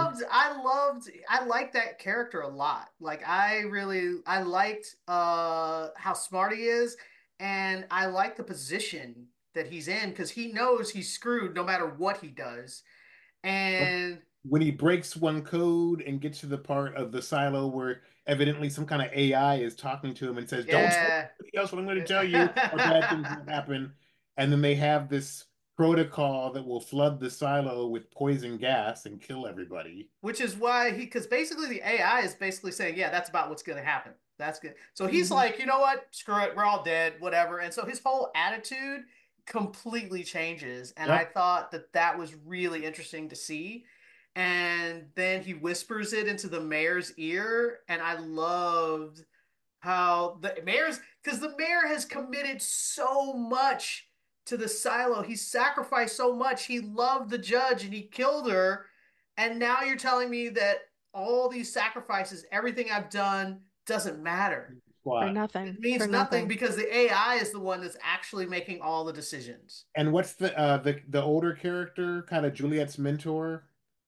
liked that character a lot. Like I liked how smart he is, and I like the position that he's in because he knows he's screwed no matter what he does. And when he breaks one code and gets to the part of the silo where evidently some kind of AI is talking to him and says, "Don't tell anybody else what I'm going to tell you, or bad things will happen," and then they have this protocol that will flood the silo with poison gas and kill everybody. Which is why because basically the AI is basically saying, yeah, that's about what's going to happen. That's good. So he's like, you know what? Screw it. We're all dead, whatever. And so his whole attitude completely changes. And I thought that was really interesting to see. And then he whispers it into the mayor's ear. And I loved how because the mayor has committed so much to the silo. He sacrificed so much. He loved the judge and he killed her. And now you're telling me that all these sacrifices, everything I've done doesn't matter. For nothing. It means nothing because the AI is the one that's actually making all the decisions. And what's the older character, kind of Juliet's mentor?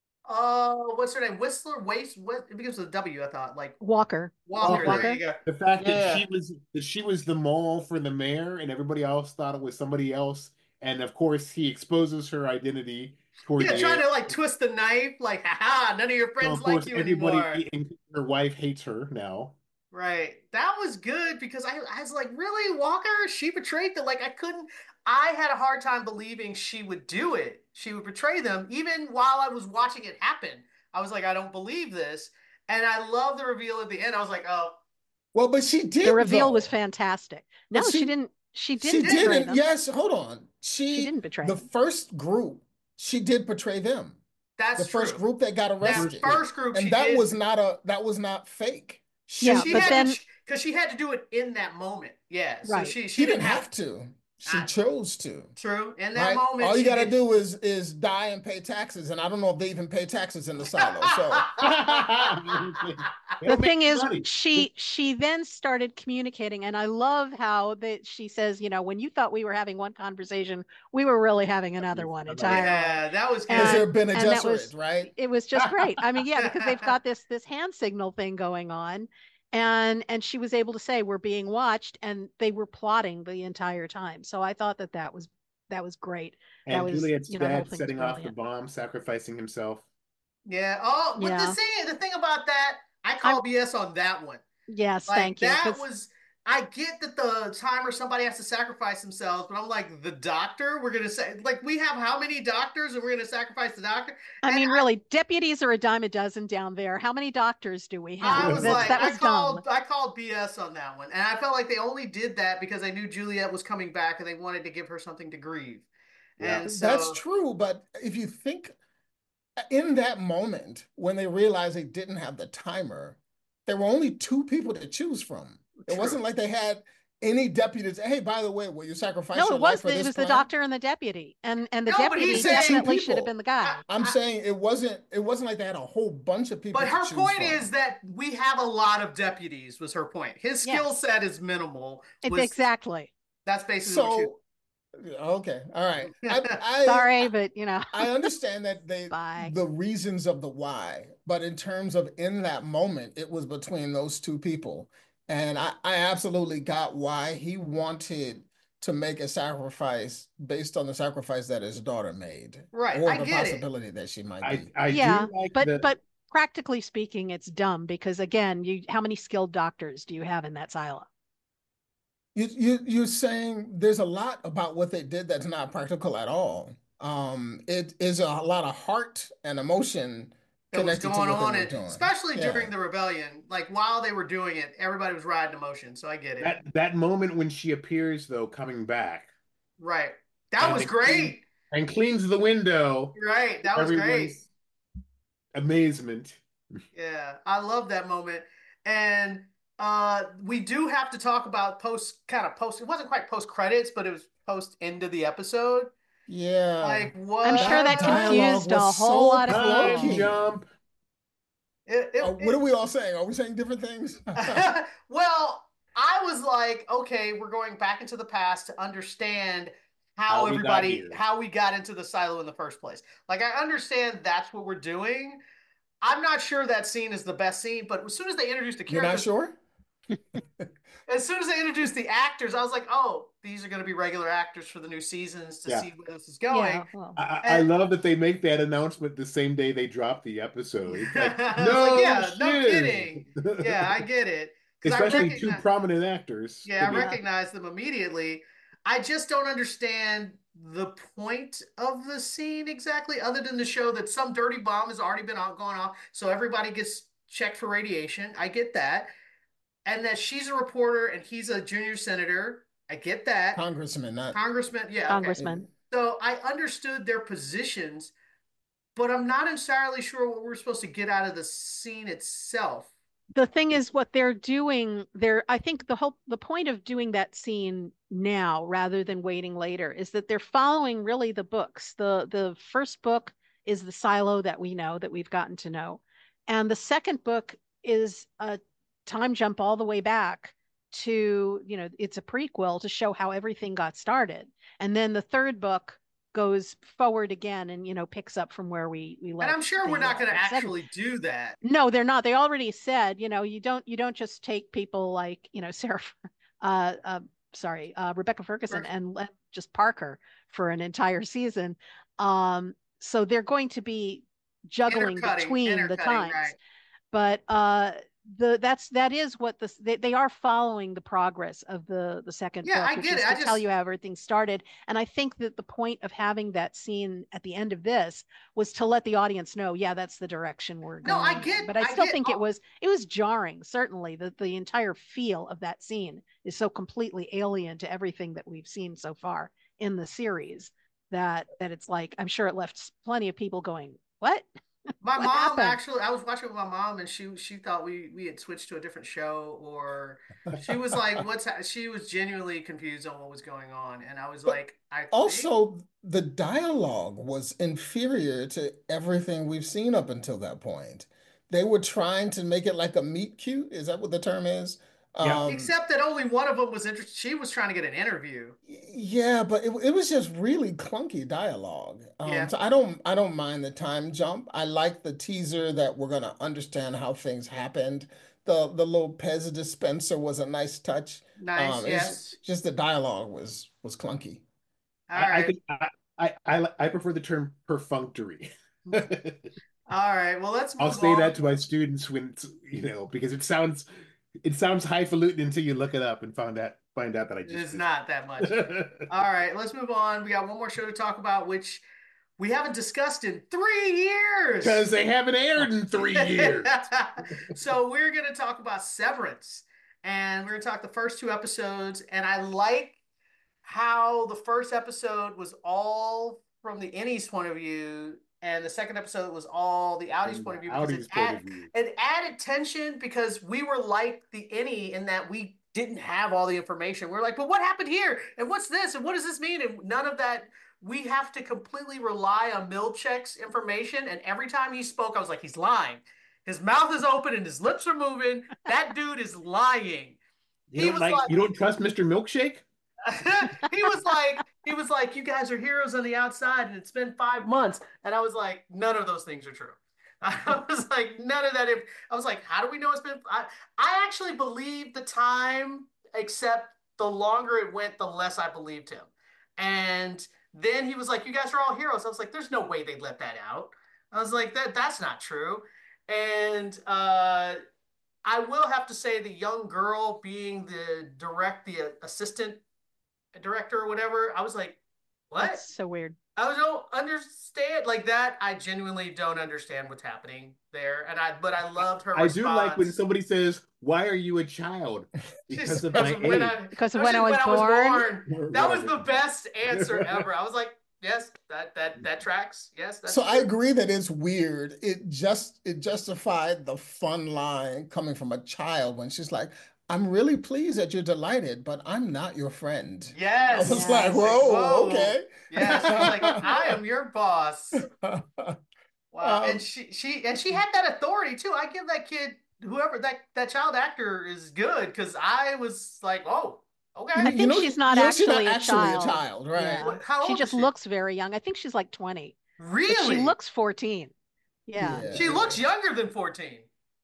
What's her name? Whistler? What? It begins with a W, I thought. Like Walker. There you go. The fact that she was the mole for the mayor, and everybody else thought it was somebody else, and of course he exposes her identity. Trying to like twist the knife, like, haha, none of your friends like you anymore. Everybody, her wife hates her now. Right. That was good because I was like, really, Walker? She betrayed them. Like, I had a hard time believing she would do it. She would betray them. Even while I was watching it happen, I was like, I don't believe this. And I love the reveal at the end. I was like, oh. Well, but she did. The reveal was fantastic. No, she didn't. She didn't. Yes, hold on. She didn't betray the first group. She did betray them. That's the first group that got arrested. That first group, and that was not fake. She had to do it in that moment. Yeah. Right. So she didn't have to. She chose to. True. In that moment, all you got to do is die and pay taxes, and I don't know if they even pay taxes in the silo. So the thing is, she then started communicating, and I love how she says, you know, when you thought we were having one conversation, we were really having another one entirely. Yeah, that was good. Has there been a Gesserit, right? It was just great. I mean, yeah, because they've got this hand signal thing going on. And she was able to say we're being watched, and they were plotting the entire time. So I thought that was great. And that was, Juliet's dad setting off the bomb, sacrificing himself. Yeah. Oh, but the thing about that, I call BS on that one. Yes, Like thank you. that was. I get that the timer somebody has to sacrifice themselves, but I'm like the doctor. We're gonna say like we have how many doctors, and we're gonna sacrifice the doctor. I mean, really, deputies are a dime a dozen down there. How many doctors do we have? I was like, that was dumb. I called BS on that one, and I felt like they only did that because I knew Juliet was coming back, and they wanted to give her something to grieve. Yeah. And so That's true, but if you think in that moment when they realized they didn't have the timer, there were only two people to choose from. It wasn't like they had any deputies. Hey, by the way, will you sacrifice your life for this? It was the doctor and the deputy, and the No, but deputy he's saying definitely should have been the guy. I'm saying it wasn't like they had a whole bunch of people. But to her choose point from. is that we have a lot of deputies. Was her point? His skill Yes. set is minimal. Exactly. That's basically what she. Okay, all right. Sorry, but you know, I understand that the reasons of the why, but in terms of in that moment, it was between those two people, and I absolutely got why he wanted to make a sacrifice based on the sacrifice that his daughter made, right? Or I the get possibility that she might be. Yeah, but practically speaking, it's dumb because again, how many skilled doctors do you have in that silo? You're saying there's a lot about what they did that's not practical at all. It is a lot of heart and emotion connected to what they were doing, especially during the rebellion. Like while they were doing it, everybody was riding emotion. So I get it. That moment when she appears, though, coming back, right? That was great. And cleans the window. Right, that was great. Amazement. Yeah, I love that moment, and we do have to talk about post. It wasn't quite post credits, but it was post end of the episode. Yeah, like what? I'm sure that confused a whole lot of people. Jump. What are we all saying? Are we saying different things? Well, I was like, okay, we're going back into the past to understand how we got into the silo in the first place. Like, I understand that's what we're doing. I'm not sure that scene is the best scene, but as soon as they introduced the characters, you're not sure? As soon as they introduced the actors, I was like, oh, these are going to be regular actors for the new seasons to see where this is going. Yeah, well. I love that they make that announcement the same day they drop the episode. It's like, no kidding. Yeah, I get it. Especially two prominent actors. Yeah, I recognize them immediately. I just don't understand the point of the scene exactly, other than to show that some dirty bomb has already been gone off, so everybody gets checked for radiation. I get that. And that she's a reporter and he's a junior senator. I get that. Congressman, not Congressman. Yeah. Congressman. Okay. So I understood their positions, but I'm not entirely sure what we're supposed to get out of the scene itself. The thing is, what they're doing I think the point of doing that scene now rather than waiting later is that they're following really the books. The first book is the silo that we know, that we've gotten to know. And the second book is a time jump all the way back to, it's a prequel to show how everything got started. And then the third book goes forward again and, picks up from where we left. And I'm sure we're not going to actually do that. No, they're not. They already said, you don't just take people like, Rebecca Ferguson and let just park her for an entire season. So they're going to be juggling between the times. Right. But that is what they are following the progress of the second book, which is to tell you how everything started. And I think that the point of having that scene at the end of this was to let the audience know, that's the direction we're going. No, I get, but I still think it was jarring. Certainly, the entire feel of that scene is so completely alien to everything that we've seen so far in the series that it's like, I'm sure it left plenty of people going, what? My mom actually, I was watching with my mom, and she thought we had switched to a different show, or she was like, she was genuinely confused on what was going on. And I was like, the dialogue was inferior to everything we've seen up until that point. They were trying to make it like a meet cute. Is that what the term is? Yeah. Except that only one of them was interested. She was trying to get an interview. Yeah, but it was just really clunky dialogue. So I don't mind the time jump. I like the teaser that we're gonna understand how things happened. The little Pez dispenser was a nice touch. Nice, yes. Just the dialogue was clunky. All right. I prefer the term perfunctory. All right, well, let's I'll move say on. that to my students when because it sounds highfalutin until you look it up and find out that I just It's not that much. All right, let's move on. We got one more show to talk about, which we haven't discussed in 3 years. Because they haven't aired in 3 years. So we're going to talk about Severance, and we're going to talk the first 2 episodes. And I like how the first episode was all from the innies point of view, and the second episode was all the outies point of view, because it added tension, because we were like the innie in that we didn't have all the information. We're like, but what happened here? And what's this? And what does this mean? And none of that. We have to completely rely on Milchick's information. And every time he spoke, I was like, he's lying. His mouth is open and his lips are moving. That dude is lying. You don't trust Mr. Milkshake? he was like, you guys are heroes on the outside, and it's been 5 months. And I was like, none of those things are true. I was like, none of that. I was like, how do we know it's been? I actually believed the time, except the longer it went, the less I believed him. And then he was like, you guys are all heroes. I was like, there's no way they'd let that out. I was like, that's not true. And I will have to say, the young girl being the assistant director or whatever, I was like, what? That's so weird. I don't understand like that. I genuinely don't understand what's happening there. But I loved her response. I do like when somebody says, why are you a child? Because of my age. Because of when I was born. That was the best answer ever. I was like, yes, that tracks. Yes. So true. I agree that it's weird. It justified the fun line coming from a child when she's like, I'm really pleased that you're delighted, but I'm not your friend. Yes. I was like, whoa, okay. Yes. Like, I am your boss. Wow. And she had that authority too. I give that kid, whoever that child actor, is good, because I was like, oh, okay. I think she's not actually a child, right? Yeah. How old she just looks very young. I think she's like 20. Really? But she looks 14. Yeah. She looks younger than 14.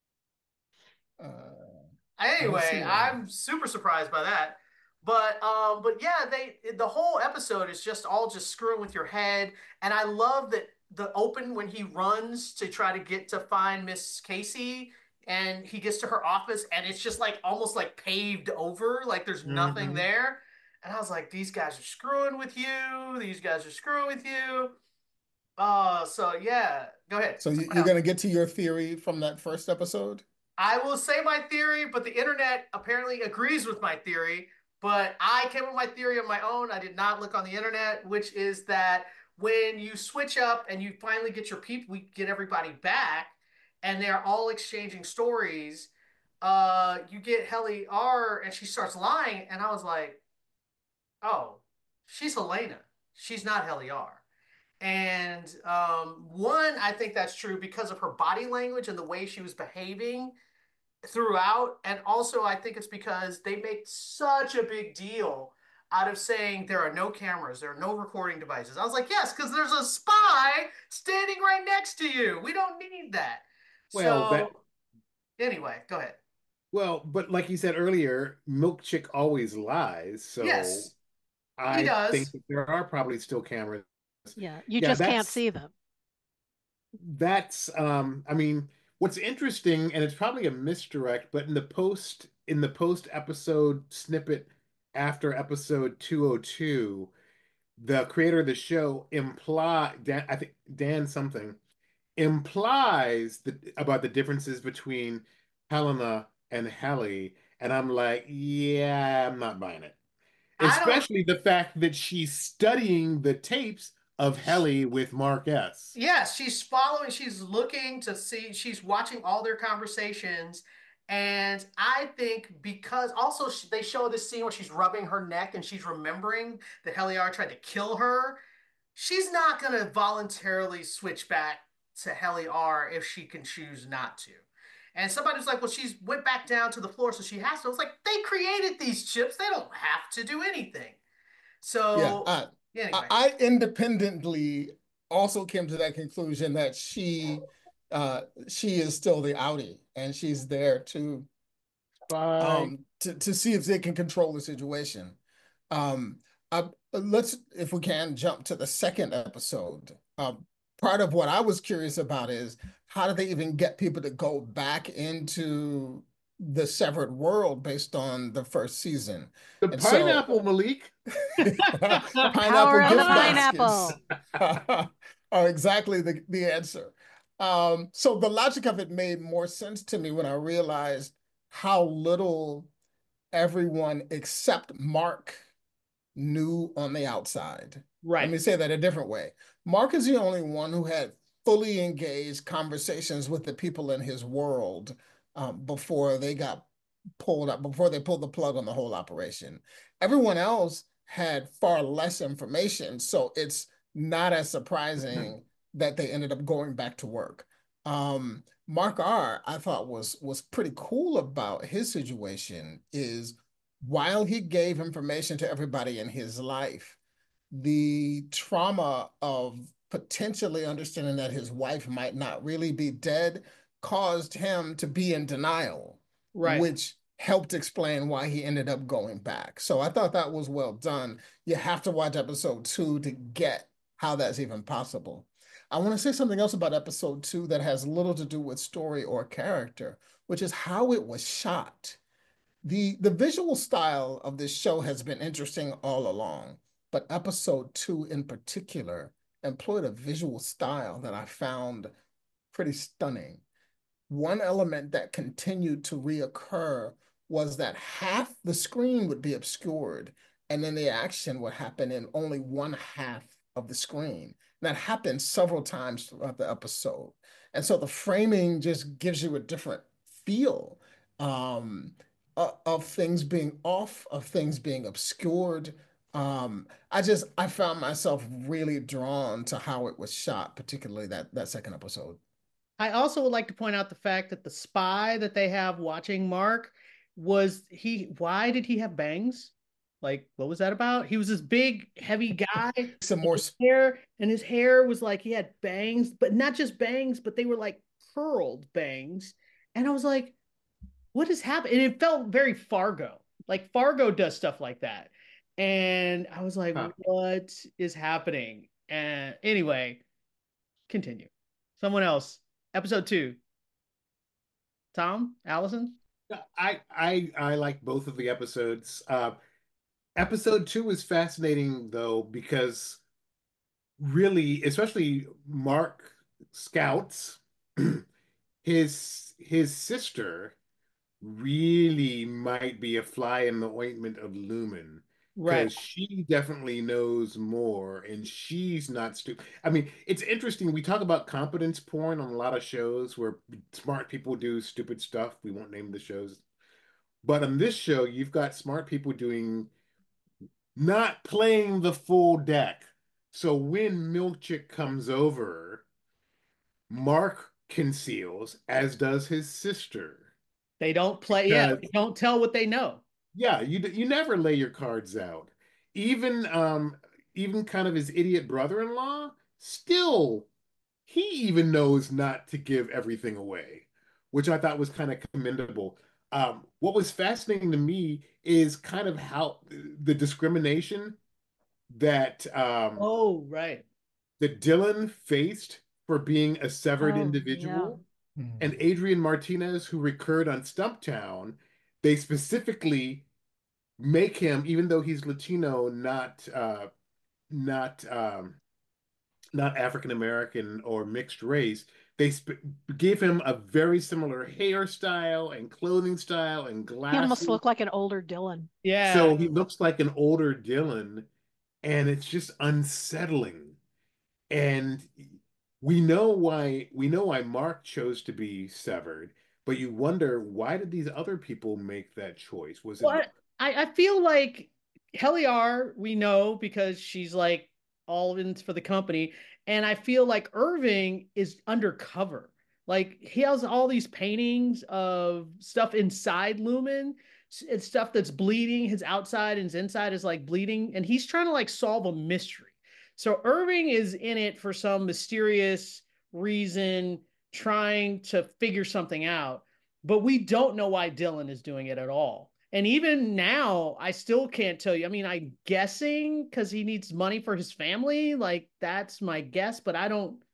Anyway, I'm super surprised by that. But yeah, the whole episode is just screwing with your head. And I love that the open when he runs to try to get to find Miss Casey, and he gets to her office, and it's just like almost like paved over, like there's nothing there. And I was like, these guys are screwing with you. These guys are screwing with you. So yeah, go ahead. So you're going to get to your theory from that first episode? I will say my theory, but the internet apparently agrees with my theory. But I came up with my theory on my own. I did not look on the internet, which is that when you switch up and you finally get your people, we get everybody back, and they're all exchanging stories. You get Helly R, and she starts lying, and I was like, oh, she's Helena. She's not Helly R. And one, I think that's true because of her body language and the way she was behaving throughout. And also, I think it's because they make such a big deal out of saying there are no cameras, there are no recording devices. I was like, yes, because there's a spy standing right next to you. We don't need that. Anyway, go ahead. Well, but like you said earlier, Milkchick always lies. So yes, I think that there are probably still cameras. Yeah, you just can't see them. That's I mean, what's interesting, and it's probably a misdirect, but in the post episode snippet after episode 202, the creator of the show I think Dan something implies about the differences between Helena and Helly, and I'm like, yeah, I'm not buying it. Especially the fact that she's studying the tapes of Helly with Mark S. Yes, she's looking to see, she's watching all their conversations. And I think because also they show this scene where she's rubbing her neck and she's remembering that Helly R tried to kill her. She's not going to voluntarily switch back to Helly R if she can choose not to. And somebody was like, well, she's went back down to the floor, so she has to. It's like, they created these chips. They don't have to do anything. So, anyway. I independently also came to that conclusion that she is still the outie, and she's there to see if they can control the situation. Let's, if we can, jump to the second episode. part of what I was curious about is how do they even get people to go back into the severed world based on the first season? The And pineapple, Malik. pineapple Power of the gift pineapple. baskets are exactly the answer. So the logic of it made more sense to me when I realized how little everyone except Mark knew on the outside. Right. Let me say that a different way. Mark is the only one who had fully engaged conversations with the people in his world before they got pulled up, before they pulled the plug on the whole operation. Everyone else had far less information, so it's not as surprising that they ended up going back to work. Mark R, I thought was pretty cool about his situation is while he gave information to everybody in his life, the trauma of potentially understanding that his wife might not really be dead caused him to be in denial, Right. which helped explain why he ended up going back. So I thought that was well done. You have to watch episode 2 to get how that's even possible. I want to say something else about episode 2 that has little to do with story or character, which is how it was shot. The visual style of this show has been interesting all along, but episode 2 in particular employed a visual style that I found pretty stunning. One element that continued to reoccur was that half the screen would be obscured, and then the action would happen in only one half of the screen. That happened several times throughout the episode. And so the framing just gives you a different feel of things being off, of things being obscured. I found myself really drawn to how it was shot, particularly that second episode. I also would like to point out the fact that the spy that they have watching Mark why did he have bangs? Like, what was that about? He was this big, heavy guy. Some more his hair was like he had bangs, but not just bangs, but they were like curled bangs. And I was like, what is happening? And it felt very Fargo. Like Fargo does stuff like that. And I was like, what is happening? And anyway, continue. Someone else. Episode 2. Tom, Allison? I like both of the episodes. Episode 2 is fascinating though, because really, especially Mark Scouts, his sister really might be a fly in the ointment of Lumen. Right. Because she definitely knows more and she's not stupid. I mean, it's interesting. We talk about competence porn on a lot of shows where smart people do stupid stuff. We won't name the shows. But on this show, you've got smart people doing not playing the full deck. So when Milkchick comes over, Mark conceals, as does his sister. They don't play, yeah, they don't tell what they know. Yeah, you never lay your cards out. Even kind of his idiot brother-in-law, still he even knows not to give everything away, which I thought was kind of commendable. What was fascinating to me is kind of how the discrimination that right. that Dylan faced for being a severed individual. Yeah. And Adrian Martinez, who recurred on Stumptown, they specifically make him, even though he's Latino, not African American or mixed race. They gave him a very similar hairstyle and clothing style and glasses. He almost looked like an older Dylan. Yeah. So he looks like an older Dylan, and it's just unsettling. And we know why Mark chose to be severed, but you wonder, why did these other people make that choice? Was it I feel like Heliar, we know because she's like all in for the company. And I feel like Irving is undercover. Like he has all these paintings of stuff inside Lumen. It's stuff that's bleeding. His outside and his inside is like bleeding. And he's trying to like solve a mystery. So Irving is in it for some mysterious reason, trying to figure something out. But we don't know why Dylan is doing it at all. And even now, I still can't tell you. I mean, I'm guessing because he needs money for his family. Like, that's my guess, but I don't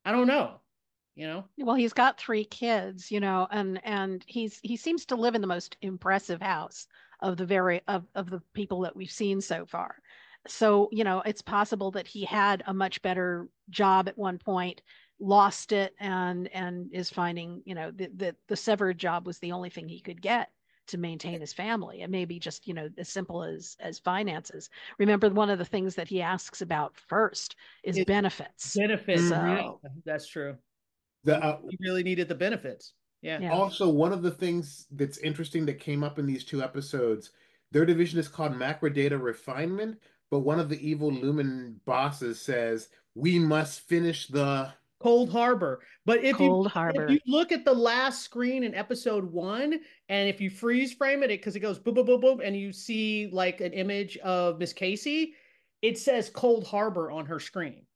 I don't know, you know? Well, he's got 3 kids, and he seems to live in the most impressive house of the people that we've seen so far. So, it's possible that he had a much better job at one point, lost it, and is finding, the severed job was the only thing he could get to maintain his family. It may be just, as simple as finances. Remember, one of the things that he asks about first is benefits. Benefits. So that's true. He really needed the benefits. Yeah. Also, one of the things that's interesting that came up in these 2 episodes, their division is called Macrodata Refinement, but one of the evil Lumen bosses says, we must finish the Cold Harbor. But if Cold you Harbor. if you look at the last screen in episode 1, and if you freeze frame it, because it goes boom, boom, boom, boom, and you see like an image of Miss Casey, it says Cold Harbor on her screen.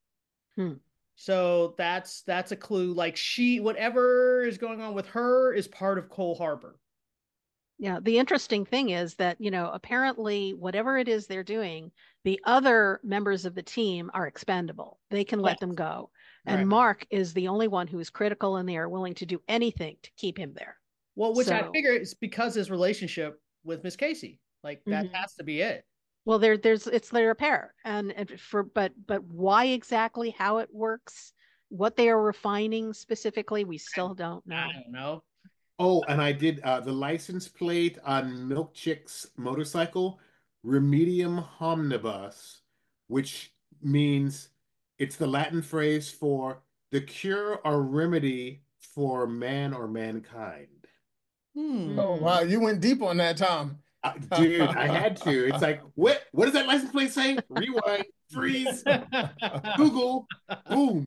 So that's a clue. Like whatever is going on with her is part of Cold Harbor. Yeah, the interesting thing is that, apparently whatever it is they're doing, the other members of the team are expendable. They can let them go. And Mark is the only one who is critical, and they are willing to do anything to keep him there. Well, which I figure is because his relationship with Miss Casey. Like that has to be it. Well, they're a pair. But why exactly, how it works, what they are refining specifically, we still don't know. I don't know. Oh, and I did the license plate on Milk Chick's motorcycle, Remedium Homnibus, which means it's the Latin phrase for the cure or remedy for man or mankind. Oh, wow. You went deep on that, Tom. Dude, I had to. It's like, what does that license plate say? Rewind, freeze, Google, boom.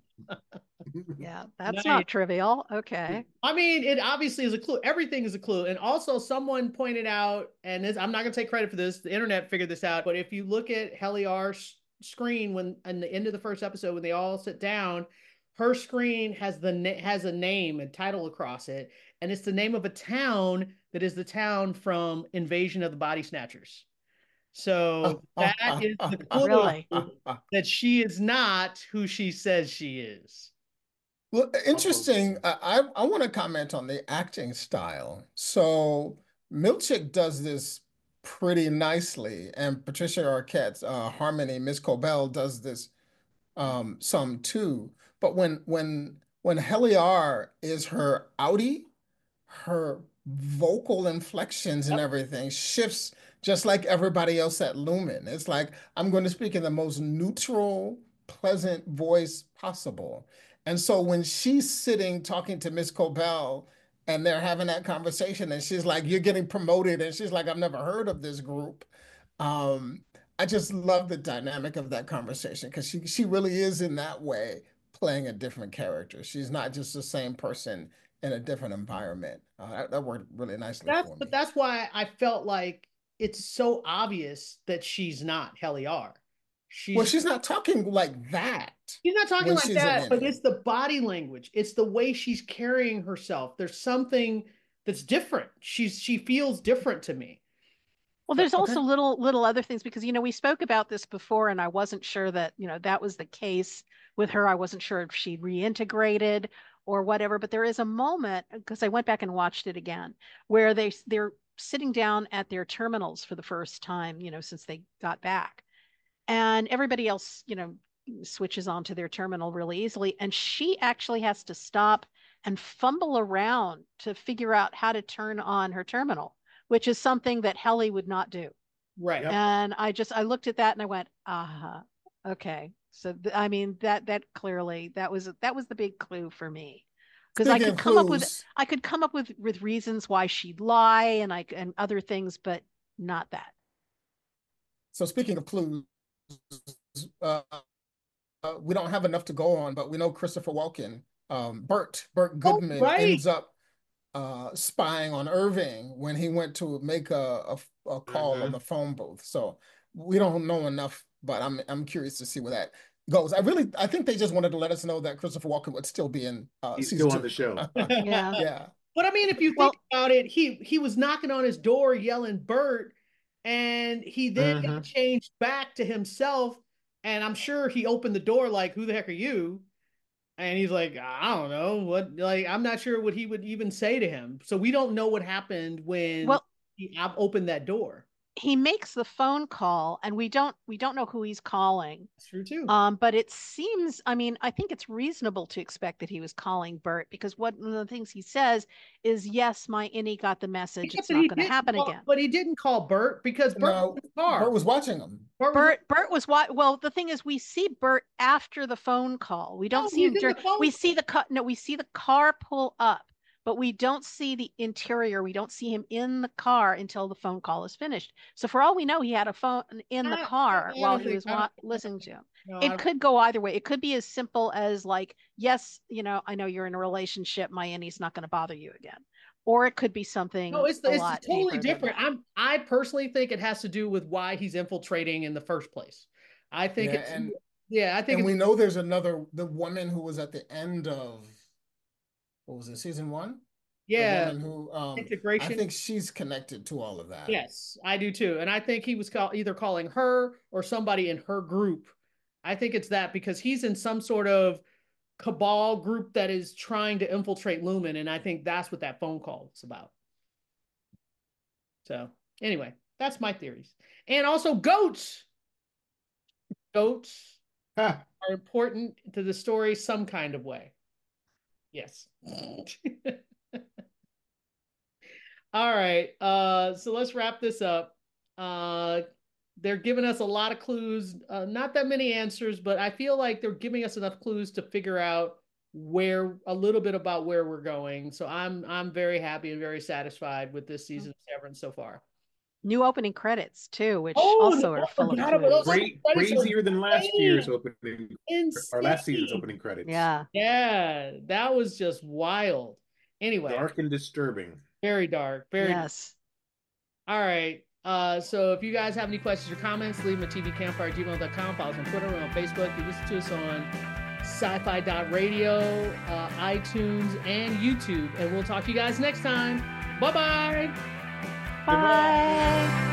Yeah, that's not trivial. Okay. I mean, it obviously is a clue. Everything is a clue. And also someone pointed out, and I'm not going to take credit for this, the internet figured this out, but if you look at Heliar's screen when at the end of the first episode, when they all sit down, her screen has a name and title across it, and it's the name of a town that is the town from Invasion of the Body Snatchers. So that is the clue really? that she is not who she says she is. Well, interesting. I want to comment on the acting style. So Milchick does this pretty nicely, and Patricia Arquette's Harmony, Miss Cobell, does this some too. But when Heliar is her outie, her vocal inflections and everything shifts just like everybody else at Lumen. It's like, I'm going to speak in the most neutral, pleasant voice possible. And so when she's sitting talking to Miss Cobell and they're having that conversation and she's like, you're getting promoted. And she's like, I've never heard of this group. I just love the dynamic of that conversation because she really is in that way playing a different character. She's not just the same person in a different environment. That worked really nicely for me. But that's why I felt like it's so obvious that she's not Heliar. She's not talking like that. She's not talking like that, but it's the body language. It's the way she's carrying herself. There's something that's different. She feels different to me. Well, there's also little other things because, we spoke about this before and I wasn't sure that, that was the case with her. I wasn't sure if she reintegrated or whatever, but there is a moment, because I went back and watched it again, where they're sitting down at their terminals for the first time, since they got back. And everybody else, switches onto their terminal really easily. And she actually has to stop and fumble around to figure out how to turn on her terminal, which is something that Heli would not do. Right. And I looked at that and I went, okay. So, that clearly, that was the big clue for me. Because I could come up with reasons why she'd lie and other things, but not that. So speaking of clues, we don't have enough to go on, but we know Christopher Walken, Burt Goodman ends up spying on Irving when he went to make a call on the phone booth. So we don't know enough, but I'm curious to see where that goes. I think they just wanted to let us know that Christopher Walken would still be in he's season still 2. On the show. Yeah. But I mean, if you think about it, he was knocking on his door yelling Burt, and he then got changed back to himself. And I'm sure he opened the door like, who the heck are you? And he's like, I don't know what, like, I'm not sure what he would even say to him. So we don't know what happened when he opened that door. He makes the phone call, and we don't know who he's calling. That's true too. But it seems, I mean, I think it's reasonable to expect that he was calling Bert, because one of the things he says is, yes, my innie got the message. It's not going to happen again. But he didn't call Bert because Bert was watching him. Bert was what? Well, the thing is, we see Bert after the phone call. We don't see him during. We see the car pull up. But we don't see the interior. We don't see him in the car until the phone call is finished. So for all we know, he had a phone in the car while he was listening to him. It could go either way. It could be as simple as like, yes, I know you're in a relationship. My innie's not going to bother you again. Or it could be something. No, it's totally different. I personally think it has to do with why he's infiltrating in the first place. I think I think we know there's the woman who was at the end of, what was it, season 1? Yeah. Who, integration. I think she's connected to all of that. Yes, I do too. And I think he was either calling her or somebody in her group. I think it's that, because he's in some sort of cabal group that is trying to infiltrate Lumen. And I think that's what that phone call is about. So anyway, that's my theories. And also goats. Goats are important to the story some kind of way. Yes. All right. So let's wrap this up. They're giving us a lot of clues, not that many answers, but I feel like they're giving us enough clues to figure out a little bit about where we're going. So I'm very happy and very satisfied with this season of Severance so far. New opening credits too, which also are full of clues. Crazier than last year's opening, or last season's opening credits. Yeah, that was just wild. Anyway, dark and disturbing. Very dark. Yes. All right. So if you guys have any questions or comments, leave them at tvcampfire@gmail.com. Follow us on Twitter, we're on Facebook. You listen to us on sci-fi.radio, iTunes, and YouTube. And we'll talk to you guys next time. Bye-bye. Bye.